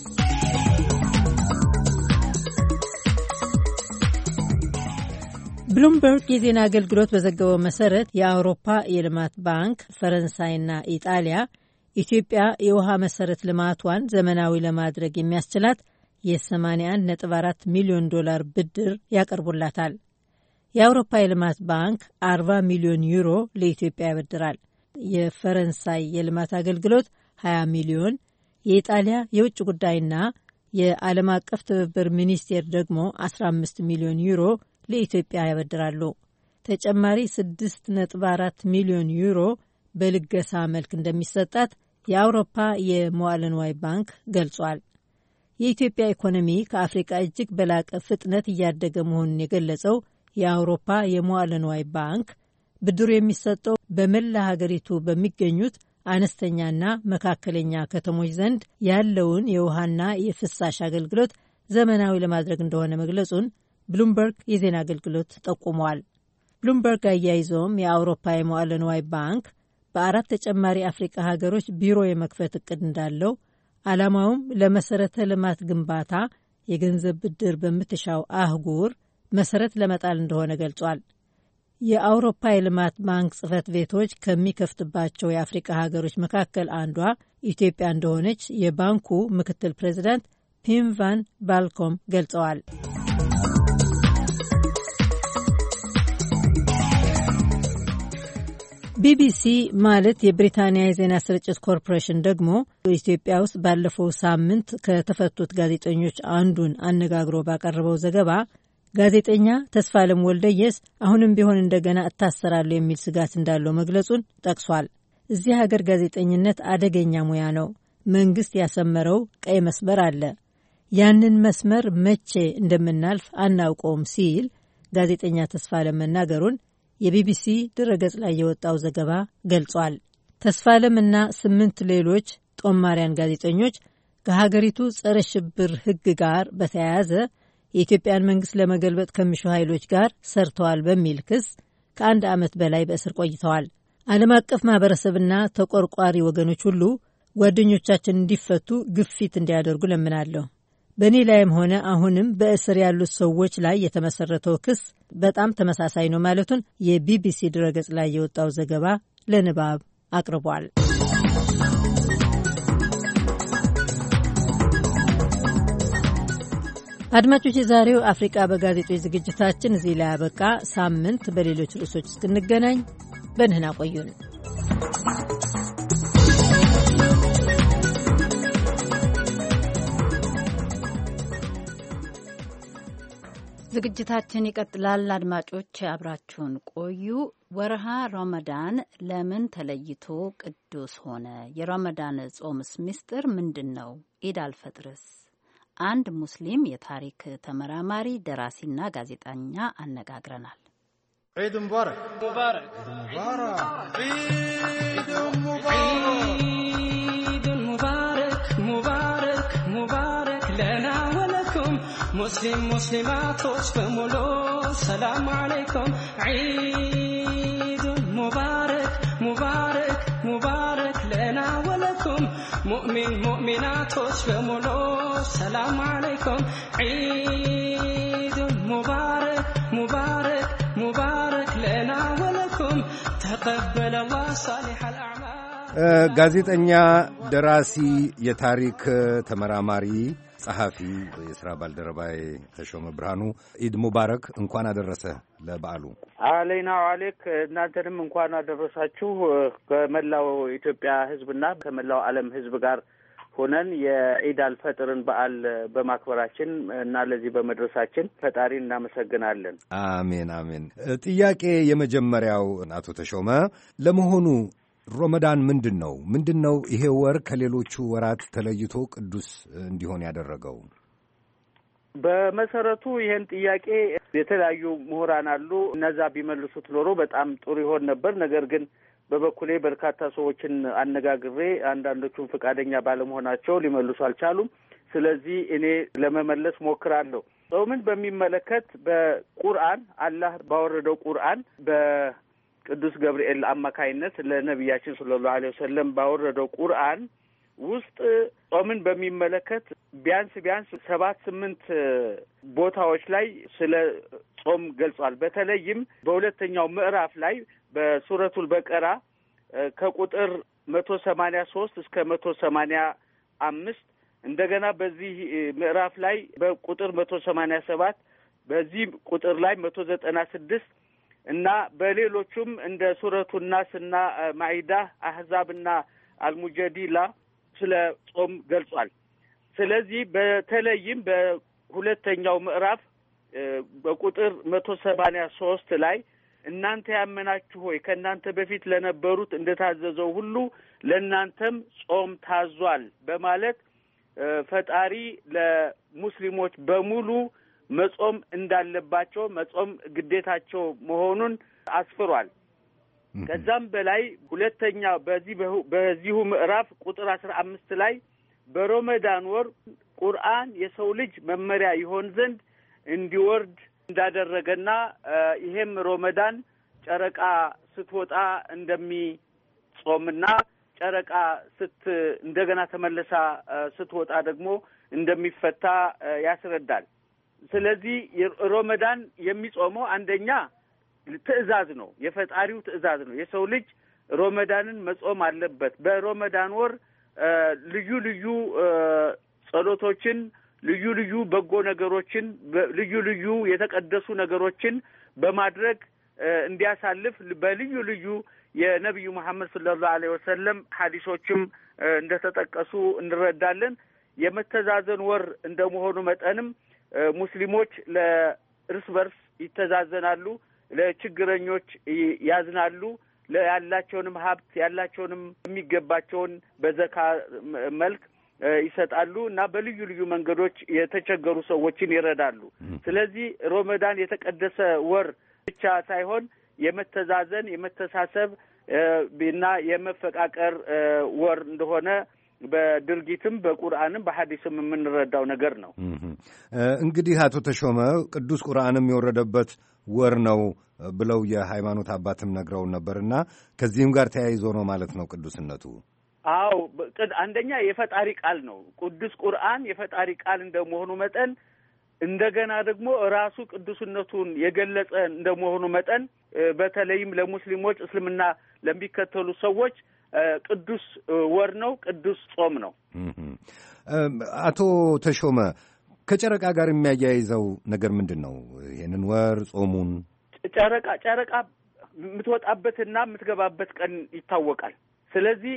ብሉምበርግ የዜና አገልግሎት በዘገበው መሰረት የአውሮፓ የልማት ባንክ፣ ፈረንሳይና ኢጣሊያ ኢትዮጵያ የውሃ መሰረት ልማቷን ዘመናዊ ለማድረግ የሚያስችላት የ81.4 ሚሊዮን ዶላር ብድር ያቀርቡላታል። የአውሮፓ የልማት ባንክ 40 ሚሊዮን ዩሮ ለኢትዮጵያ ያበድራል። የፈረንሳይ የልማት አገልግሎት 20 ሚሊዮን፣ የኢጣሊያ የውጭ ጉዳይና የዓለም አቀፍ ትብብር ሚኒስቴር ደግሞ 15 ሚሊዮን ዩሮ ለኢትዮጵያ ያበድራሉ። ተጨማሪ 6.4 ሚሊዮን ዩሮ በልገሳ መልክ እንደሚሰጣት የአውሮፓ የመዋዕለ ንዋይ ባንክ ገልጿል። የኢትዮጵያ ኢኮኖሚ ከአፍሪቃ እጅግ በላቀ ፍጥነት እያደገ መሆኑን የገለጸው የአውሮፓ የመዋዕለ ንዋይ ባንክ ብድሩ የሚሰጠው በመላ ሀገሪቱ በሚገኙት አነስተኛና መካከለኛ ከተሞች ዘንድ ያለውን የውሃና የፍሳሽ አገልግሎት ዘመናዊ ለማድረግ እንደሆነ መግለጹን ብሉምበርግ የዜና አገልግሎት ጠቁሟል። ብሉምበርግ አያይዘውም የአውሮፓ የመዋዕለ ንዋይ ባንክ በ4 ተጨማሪ አፍሪቃ ሀገሮች ቢሮ የመክፈት እቅድ እንዳለው፣ ዓላማውም ለመሰረተ ልማት ግንባታ የገንዘብ ብድር በምትሻው አህጉር መሰረት ለመጣል እንደሆነ ገልጿል። የአውሮፓ የልማት ባንክ ጽህፈት ቤቶች ከሚከፍትባቸው የአፍሪቃ ሀገሮች መካከል አንዷ ኢትዮጵያ እንደሆነች የባንኩ ምክትል ፕሬዚዳንት ፒም ቫን ባልኮም ገልጸዋል። ቢቢሲ ማለት የብሪታንያ የዜና ስርጭት ኮርፖሬሽን ደግሞ ኢትዮጵያ ውስጥ ባለፈው ሳምንት ከተፈቱት ጋዜጠኞች አንዱን አነጋግሮ ባቀረበው ዘገባ ጋዜጠኛ ተስፋለም ወልደየስ አሁንም ቢሆን እንደገና እታሰራለሁ የሚል ስጋት እንዳለው መግለጹን ጠቅሷል። እዚህ ሀገር ጋዜጠኝነት አደገኛ ሙያ ነው። መንግስት ያሰመረው ቀይ መስመር አለ። ያንን መስመር መቼ እንደምናልፍ አናውቀውም ሲል ጋዜጠኛ ተስፋለም መናገሩን የቢቢሲ ድረገጽ ላይ የወጣው ዘገባ ገልጿል። ተስፋለምና 8 ሌሎች ጦማሪያን ጋዜጠኞች ከሀገሪቱ ጸረ ሽብር ሕግ ጋር በተያያዘ የኢትዮጵያን መንግስት ለመገልበጥ ከሚሹ ኃይሎች ጋር ሰርተዋል በሚል ክስ ከ1 ዓመት በላይ በእስር ቆይተዋል። ዓለም አቀፍ ማህበረሰብና ተቆርቋሪ ወገኖች ሁሉ ጓደኞቻችን እንዲፈቱ ግፊት እንዲያደርጉ ለምናለሁ። በእኔ ላይም ሆነ አሁንም በእስር ያሉት ሰዎች ላይ የተመሰረተው ክስ በጣም ተመሳሳይ ነው ማለቱን የቢቢሲ ድረገጽ ላይ የወጣው ዘገባ ለንባብ አቅርቧል። አድማጮች፣ የዛሬው አፍሪቃ በጋዜጦች ዝግጅታችን እዚህ ላይ ያበቃ። ሳምንት በሌሎች ርዕሶች እስክንገናኝ በደህና ቆዩን። ዝግጅታችን ይቀጥላል። አድማጮች አብራችሁን ቆዩ። ወርሃ ረመዳን ለምን ተለይቶ ቅዱስ ሆነ? የረመዳን ጾምስ ምስጢር ምንድን ነው? ኢድ አልፈጥርስ? አንድ ሙስሊም የታሪክ ተመራማሪ ደራሲና ጋዜጠኛ አነጋግረናል። ዒድ ሙባረክ ሙባረክ ሙባረክ ሙባረክ ለና ወለኩም ሙስሊም ሙስሊማቶች በሙሉ ሰላም አለይኩም። ዒድ ሙባረክ ሙባረክ ሙባረክ ለና ወለኩም ሙእሚን ሙእሚናቶች በሙሉ ሰላም አለይኩም። ዒድ مبارك مبارك مبارك لنا ولكم تقبل الله صالح الأعمال ጋዜጠኛ ደራሲ የታሪክ ተመራማሪ ጸሐፊ የሥራ ባልደረባዬ ተሾመ ብርሃኑ ኢድ ሙባረክ እንኳን አደረሰ ለበዓሉ አለይና ወአለይክ እናንተንም እንኳን አደረሳችሁ ከመላው ኢትዮጵያ ሕዝብና ከመላው ዓለም ሕዝብ ጋር ሆነን የኢድ አልፈጥርን በዓል በማክበራችን እና ለዚህ በመድረሳችን ፈጣሪ እናመሰግናለን። አሜን አሜን። ጥያቄ የመጀመሪያው አቶ ተሾመ ለመሆኑ ሮመዳን ምንድነው ይሄ ወር ከሌሎቹ ወራት ተለይቶ ቅዱስ እንዲሆን ያደረገው? በመሰረቱ ይሄን ጥያቄ የተለያዩ ምሁራን አሉ። እነዛ ቢመልሱት ኖሮ በጣም ጥሩ ይሆን ነበር። ነገር ግን በበኩሌ በርካታ ሰዎችን አነጋግሬ አንዳንዶቹም ፈቃደኛ ባለመሆናቸው ሊመልሱ አልቻሉም። ስለዚህ እኔ ለመመለስ ሞክራለሁ። ጾምን በሚመለከት በቁርአን አላህ ባወረደው ቁርአን ቅዱስ ገብርኤል አማካይነት ለነቢያችን ሰለላሁ ዐለይሂ ወሰለም ባወረደው ቁርአን ውስጥ ጾምን በሚመለከት ቢያንስ 7-8 ቦታዎች ላይ ስለ ጾም ገልጿል። በተለይም በሁለተኛው ምዕራፍ ላይ በሱረቱል በቀራ ከቁጥር 183 እስከ 185 እንደገና በዚህ ምዕራፍ ላይ በቁጥር 187 በዚህ ቁጥር ላይ 196 እና በሌሎቹም እንደ ሱረቱ ናስና ማኢዳ አህዛብና አልሙጀዲላ ስለ ጾም ገልጿል። ስለዚህ በተለይም በሁለተኛው ምዕራፍ በቁጥር 183 ላይ እናንተ ያመናችሁ ሆይ ከእናንተ በፊት ለነበሩት እንደታዘዘው ሁሉ ለእናንተም ጾም ታዟል በማለት ፈጣሪ ለሙስሊሞች በሙሉ መጾም እንዳለባቸው መጾም ግዴታቸው መሆኑን አስፍሯል። ከዛም በላይ ሁለተኛ በዚሁ ምዕራፍ ቁጥር 15 ላይ በረመዳን ወር ቁርአን የሰው ልጅ መመሪያ ይሆን ዘንድ እንዲወርድ እንዳደረገና ይሄም ረመዳን ጨረቃ ስትወጣ እንደሚጾምና ጨረቃ እንደገና ተመለሳ ስትወጣ ደግሞ እንደሚፈታ ያስረዳል። ስለዚህ ረመዳን የሚጾመው አንደኛ ትዕዛዝ ነው፣ የፈጣሪው ትዕዛዝ ነው። የሰው ልጅ ረመዳንን መጾም አለበት። በረመዳን ወር ልዩ ልዩ ጸሎቶችን፣ ልዩ ልዩ በጎ ነገሮችን፣ ልዩ ልዩ የተቀደሱ ነገሮችን በማድረግ እንዲያሳልፍ በልዩ ልዩ የነቢዩ መሐመድ ሰለላሁ ዐለይሂ ወሰለም ሐዲሶችም እንደተጠቀሱ እንረዳለን። የመተዛዘን ወር እንደመሆኑ መጠንም ሙስሊሞች ለእርስ በርስ ይተዛዘናሉ፣ ለችግረኞች ያዝናሉ፣ ያላቸውንም ሀብት ያላቸውንም የሚገባቸውን በዘካ መልክ ይሰጣሉ እና በልዩ ልዩ መንገዶች የተቸገሩ ሰዎችን ይረዳሉ። ስለዚህ ረመዳን የተቀደሰ ወር ብቻ ሳይሆን የመተዛዘን፣ የመተሳሰብ እና የመፈቃቀር ወር እንደሆነ በድርጊትም በቁርአንም በሐዲስም የምንረዳው ነገር ነው። እንግዲህ አቶ ተሾመ ቅዱስ ቁርአንም የወረደበት ወር ነው ብለው የሃይማኖት አባትም ነግረውን ነበርና ከዚህም ጋር ተያይዞ ነው ማለት ነው ቅዱስነቱ? አዎ፣ አንደኛ የፈጣሪ ቃል ነው። ቅዱስ ቁርአን የፈጣሪ ቃል እንደመሆኑ መጠን እንደገና ደግሞ ራሱ ቅዱስነቱን የገለጸ እንደመሆኑ መጠን በተለይም ለሙስሊሞች እስልምና ለሚከተሉ ሰዎች ቅዱስ ወር ነው፣ ቅዱስ ጾም ነው። አቶ ተሾመ ከጨረቃ ጋር የሚያያይዘው ነገር ምንድን ነው? ይህንን ወር ጾሙን ጨረቃ የምትወጣበትና የምትገባበት ቀን ይታወቃል። ስለዚህ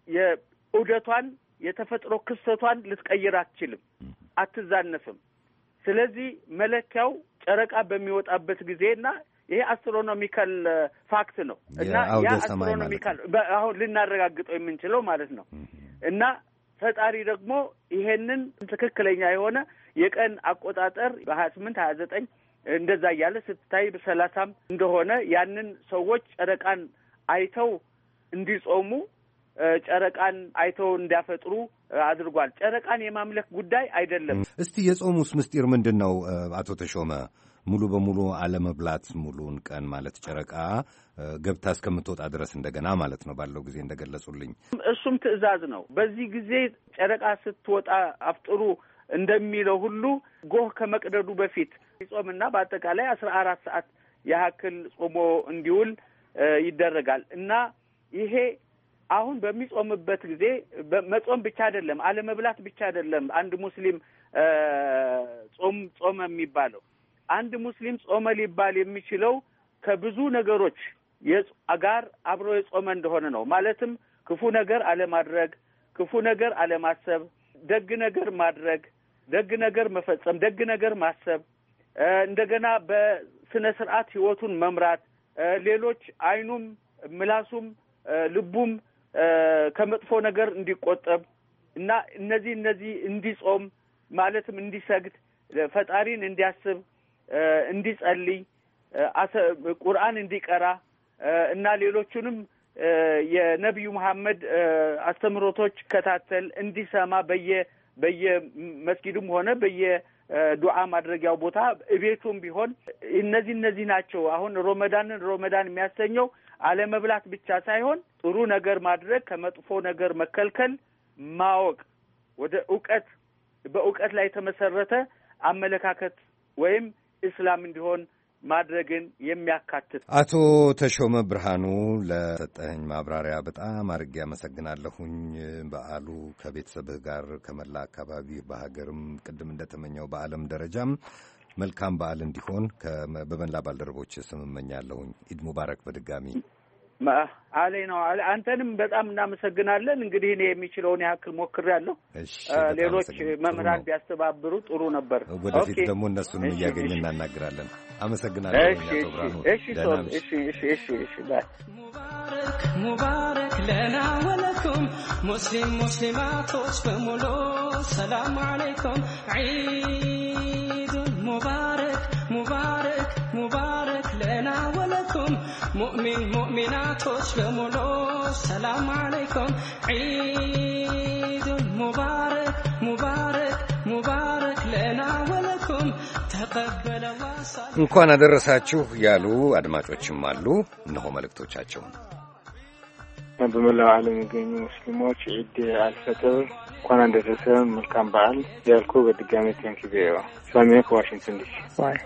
የዑደቷን የተፈጥሮ ክስተቷን ልትቀይር አትችልም፣ አትዛነፍም። ስለዚህ መለኪያው ጨረቃ በሚወጣበት ጊዜና ይሄ አስትሮኖሚካል ፋክት ነው እና ያ አስትሮኖሚካል አሁን ልናረጋግጠው የምንችለው ማለት ነው። እና ፈጣሪ ደግሞ ይሄንን ትክክለኛ የሆነ የቀን አቆጣጠር በ28 29 እንደዛ እያለ ስትታይ በ30 እንደሆነ ያንን ሰዎች ጨረቃን አይተው እንዲጾሙ ጨረቃን አይተው እንዲያፈጥሩ አድርጓል። ጨረቃን የማምለክ ጉዳይ አይደለም። እስቲ የጾሙስ ምስጢር ምንድን ነው አቶ ተሾመ? ሙሉ በሙሉ አለመብላት ሙሉን ቀን ማለት ጨረቃ ገብታ እስከምትወጣ ድረስ እንደገና ማለት ነው ባለው ጊዜ እንደገለጹልኝ፣ እሱም ትዕዛዝ ነው። በዚህ ጊዜ ጨረቃ ስትወጣ አፍጥሩ እንደሚለው ሁሉ ጎህ ከመቅደዱ በፊት ጾምና በአጠቃላይ 14 ሰዓት ያህል ጾሞ እንዲውል ይደረጋል እና ይሄ አሁን በሚጾምበት ጊዜ መጾም ብቻ አይደለም፣ አለመብላት ብቻ አይደለም። አንድ ሙስሊም ጾመ የሚባለው አንድ ሙስሊም ጾመ ሊባል የሚችለው ከብዙ ነገሮች ጋር አብሮ የጾመ እንደሆነ ነው። ማለትም ክፉ ነገር አለማድረግ፣ ክፉ ነገር አለማሰብ፣ ደግ ነገር ማድረግ፣ ደግ ነገር መፈጸም፣ ደግ ነገር ማሰብ፣ እንደገና በስነ ስርዓት ህይወቱን መምራት፣ ሌሎች አይኑም ምላሱም ልቡም ከመጥፎ ነገር እንዲቆጠብ እና እነዚህ እንዲጾም ማለትም እንዲሰግድ፣ ፈጣሪን እንዲያስብ፣ እንዲጸልይ፣ ቁርአን እንዲቀራ እና ሌሎቹንም የነቢዩ መሐመድ አስተምሮቶች ከታተል እንዲሰማ በየመስጊዱም ሆነ በየዱዓ ማድረጊያው ቦታ እቤቱም ቢሆን እነዚህ ናቸው። አሁን ሮመዳን የሚያሰኘው አለመብላት ብቻ ሳይሆን ጥሩ ነገር ማድረግ፣ ከመጥፎ ነገር መከልከል፣ ማወቅ፣ ወደ በእውቀት ላይ የተመሰረተ አመለካከት ወይም እስላም እንዲሆን ማድረግን የሚያካትት። አቶ ተሾመ ብርሃኑ ለሰጠኸኝ ማብራሪያ በጣም አድርጌ አመሰግናለሁኝ። በዓሉ ከቤተሰብህ ጋር ከመላ አካባቢ በሀገርም ቅድም እንደተመኘው በዓለም ደረጃም መልካም በዓል እንዲሆን በመላ ባልደረቦች ስም እመኛለሁኝ። ኢድ ሙባረክ በድጋሚ አሌ ነው። አንተንም በጣም እናመሰግናለን። እንግዲህ እኔ የሚችለውን ያክል ሞክሬያለሁ። ሌሎች መምህራን ቢያስተባብሩ ጥሩ ነበር። ወደፊት ደግሞ እነሱንም እያገኘን እናናግራለን። አመሰግናለሁ። ሙባረክ ለና ወለኩም ሙስሊም ሙስሊማቶች በሙሉ ሰላም አለይኩም ዒዱን ሙባረክ ሙባረክ ሙባረክ ለና ወለኩም ሙእሚን ሙእሚናቶች በሙሉ ሰላም አለይኩም ዒዱን ሙባረክ ሙባረክ ሙባረክ ለና ወለኩም ተቀበለ አላህ ሳሊህ። እንኳን አደረሳችሁ ያሉ አድማጮችም አሉ። እነሆ መልእክቶቻቸው። በመላው ዓለም የሚገኙ ሙስሊሞች ዒድ አልፈጥር እንኳን አደረሰን መልካም በዓል ያልኩ በድጋሚ ቴንኪው። ሰላም ከዋሽንግተን ዲሲ።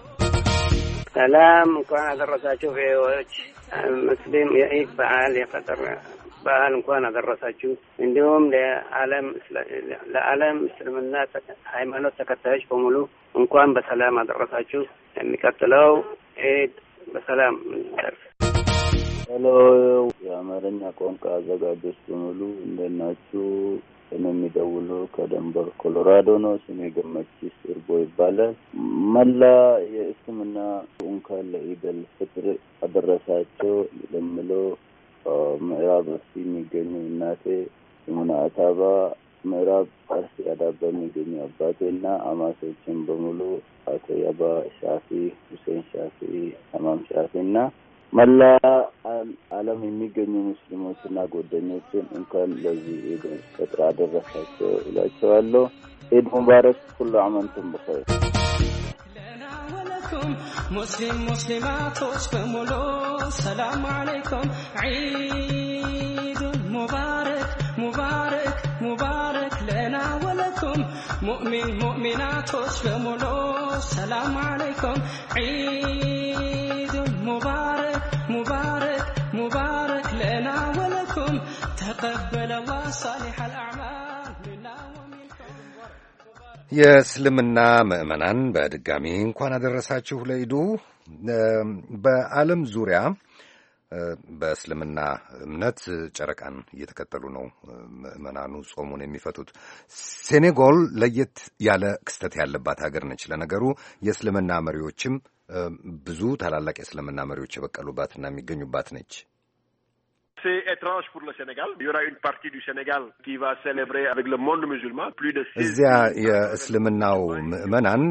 ሰላም እንኳን አደረሳችሁ ቪኦኤዎች። ሙስሊም የዒድ በዓል የፈጥር በዓል እንኳን አደረሳችሁ። እንዲሁም ለዓለም እስልምና ሃይማኖት ተከታዮች በሙሉ እንኳን በሰላም አደረሳችሁ። የሚቀጥለው ዒድ በሰላም ይደርስ። ሄሎ፣ የአማርኛ ቋንቋ አዘጋጆች በሙሉ እንደት ናችሁ? እኔ የሚደውለው ከደንበር ኮሎራዶ ነው። ስሜ ገመቺስ እርቦ ይባላል። መላ የእስልምና እንኳን ለኢደል ፍጥር አደረሳቸው ለምለው ምዕራብ አርሲ የሚገኙ እናቴ ሙና አታባ፣ ምዕራብ አርሲ አዳባ የሚገኙ አባቴና አማቶችን በሙሉ አቶ ያባ ሻፊ፣ ሁሴን ሻፊ፣ ተማም ሻፊና መላ ዓለም የሚገኙ ሙስሊሞችና ጓደኞችን እንኳን ለዚህ ኢድ ፈጥር አደረሳቸው እላቸዋለሁ። ኢድ ሙባረክ። ኩሉ አመንቱም በኸይር። ሙስሊም ሙስሊማቶች በሙሉ ሰላም አለይኩም ዒዱን ሙባረክ ሙባረክ ሙባረክ ለና ወለኩም ሙእሚን ሙእሚናቶች በሙሉ ሰላም አለይኩም ዒዱን ሙባረክ ሙባረክ ሙባረክ ለና ወለኩም ተቀበለ አላህ ሳሊሕ አልአዕማል። የእስልምና ምዕመናን በድጋሚ እንኳን አደረሳችሁ ለኢዱ። በዓለም ዙሪያ በእስልምና እምነት ጨረቃን እየተከተሉ ነው ምዕመናኑ ጾሙን የሚፈቱት። ሴኔጋል ለየት ያለ ክስተት ያለባት ሀገር ነች። ለነገሩ የእስልምና መሪዎችም ብዙ ታላላቅ የእስልምና መሪዎች የበቀሉባትና የሚገኙባት ነች። C'est étrange pour le Sénégal. Il y aura une partie du Sénégal qui va célébrer avec le monde musulman plus de 6 እዚያ የእስልምናው ምዕመናን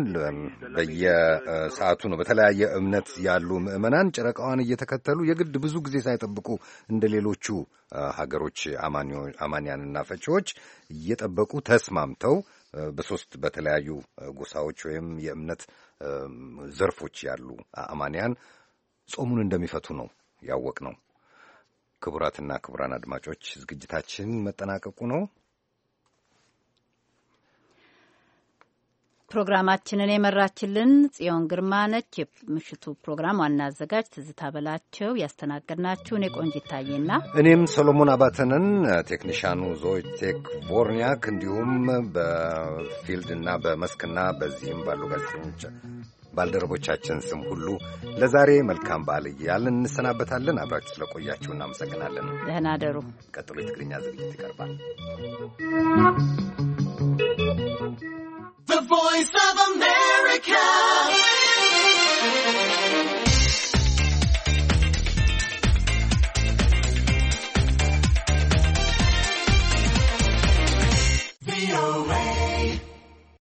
በየሰዓቱ ነው። በተለያየ እምነት ያሉ ምዕመናን ጨረቃዋን እየተከተሉ የግድ ብዙ ጊዜ ሳይጠብቁ እንደ ሌሎቹ ሀገሮች አማንያንና ፈቺዎች እየጠበቁ ተስማምተው በሶስት በተለያዩ ጎሳዎች ወይም የእምነት ዘርፎች ያሉ አማንያን ጾሙን እንደሚፈቱ ነው ያወቅ ነው። ክቡራትና ክቡራን አድማጮች ዝግጅታችን መጠናቀቁ ነው። ፕሮግራማችንን የመራችልን ጽዮን ግርማ ነች። የምሽቱ ፕሮግራም ዋና አዘጋጅ ትዝታ በላቸው፣ ያስተናገድናችሁን የቆንጂት ታዬና እኔም ሰሎሞን አባተንን፣ ቴክኒሻኑ ዞይቴክ ቮርኒያክ እንዲሁም በፊልድና በመስክና በዚህም ባሉ ጋዜጠኞች ባልደረቦቻችን ስም ሁሉ ለዛሬ መልካም በዓል እያልን እንሰናበታለን። አብራችሁ ስለቆያችሁ እናመሰግናለን። ደህና ደሩ። ቀጥሎ የትግርኛ ዝግጅት ይቀርባል።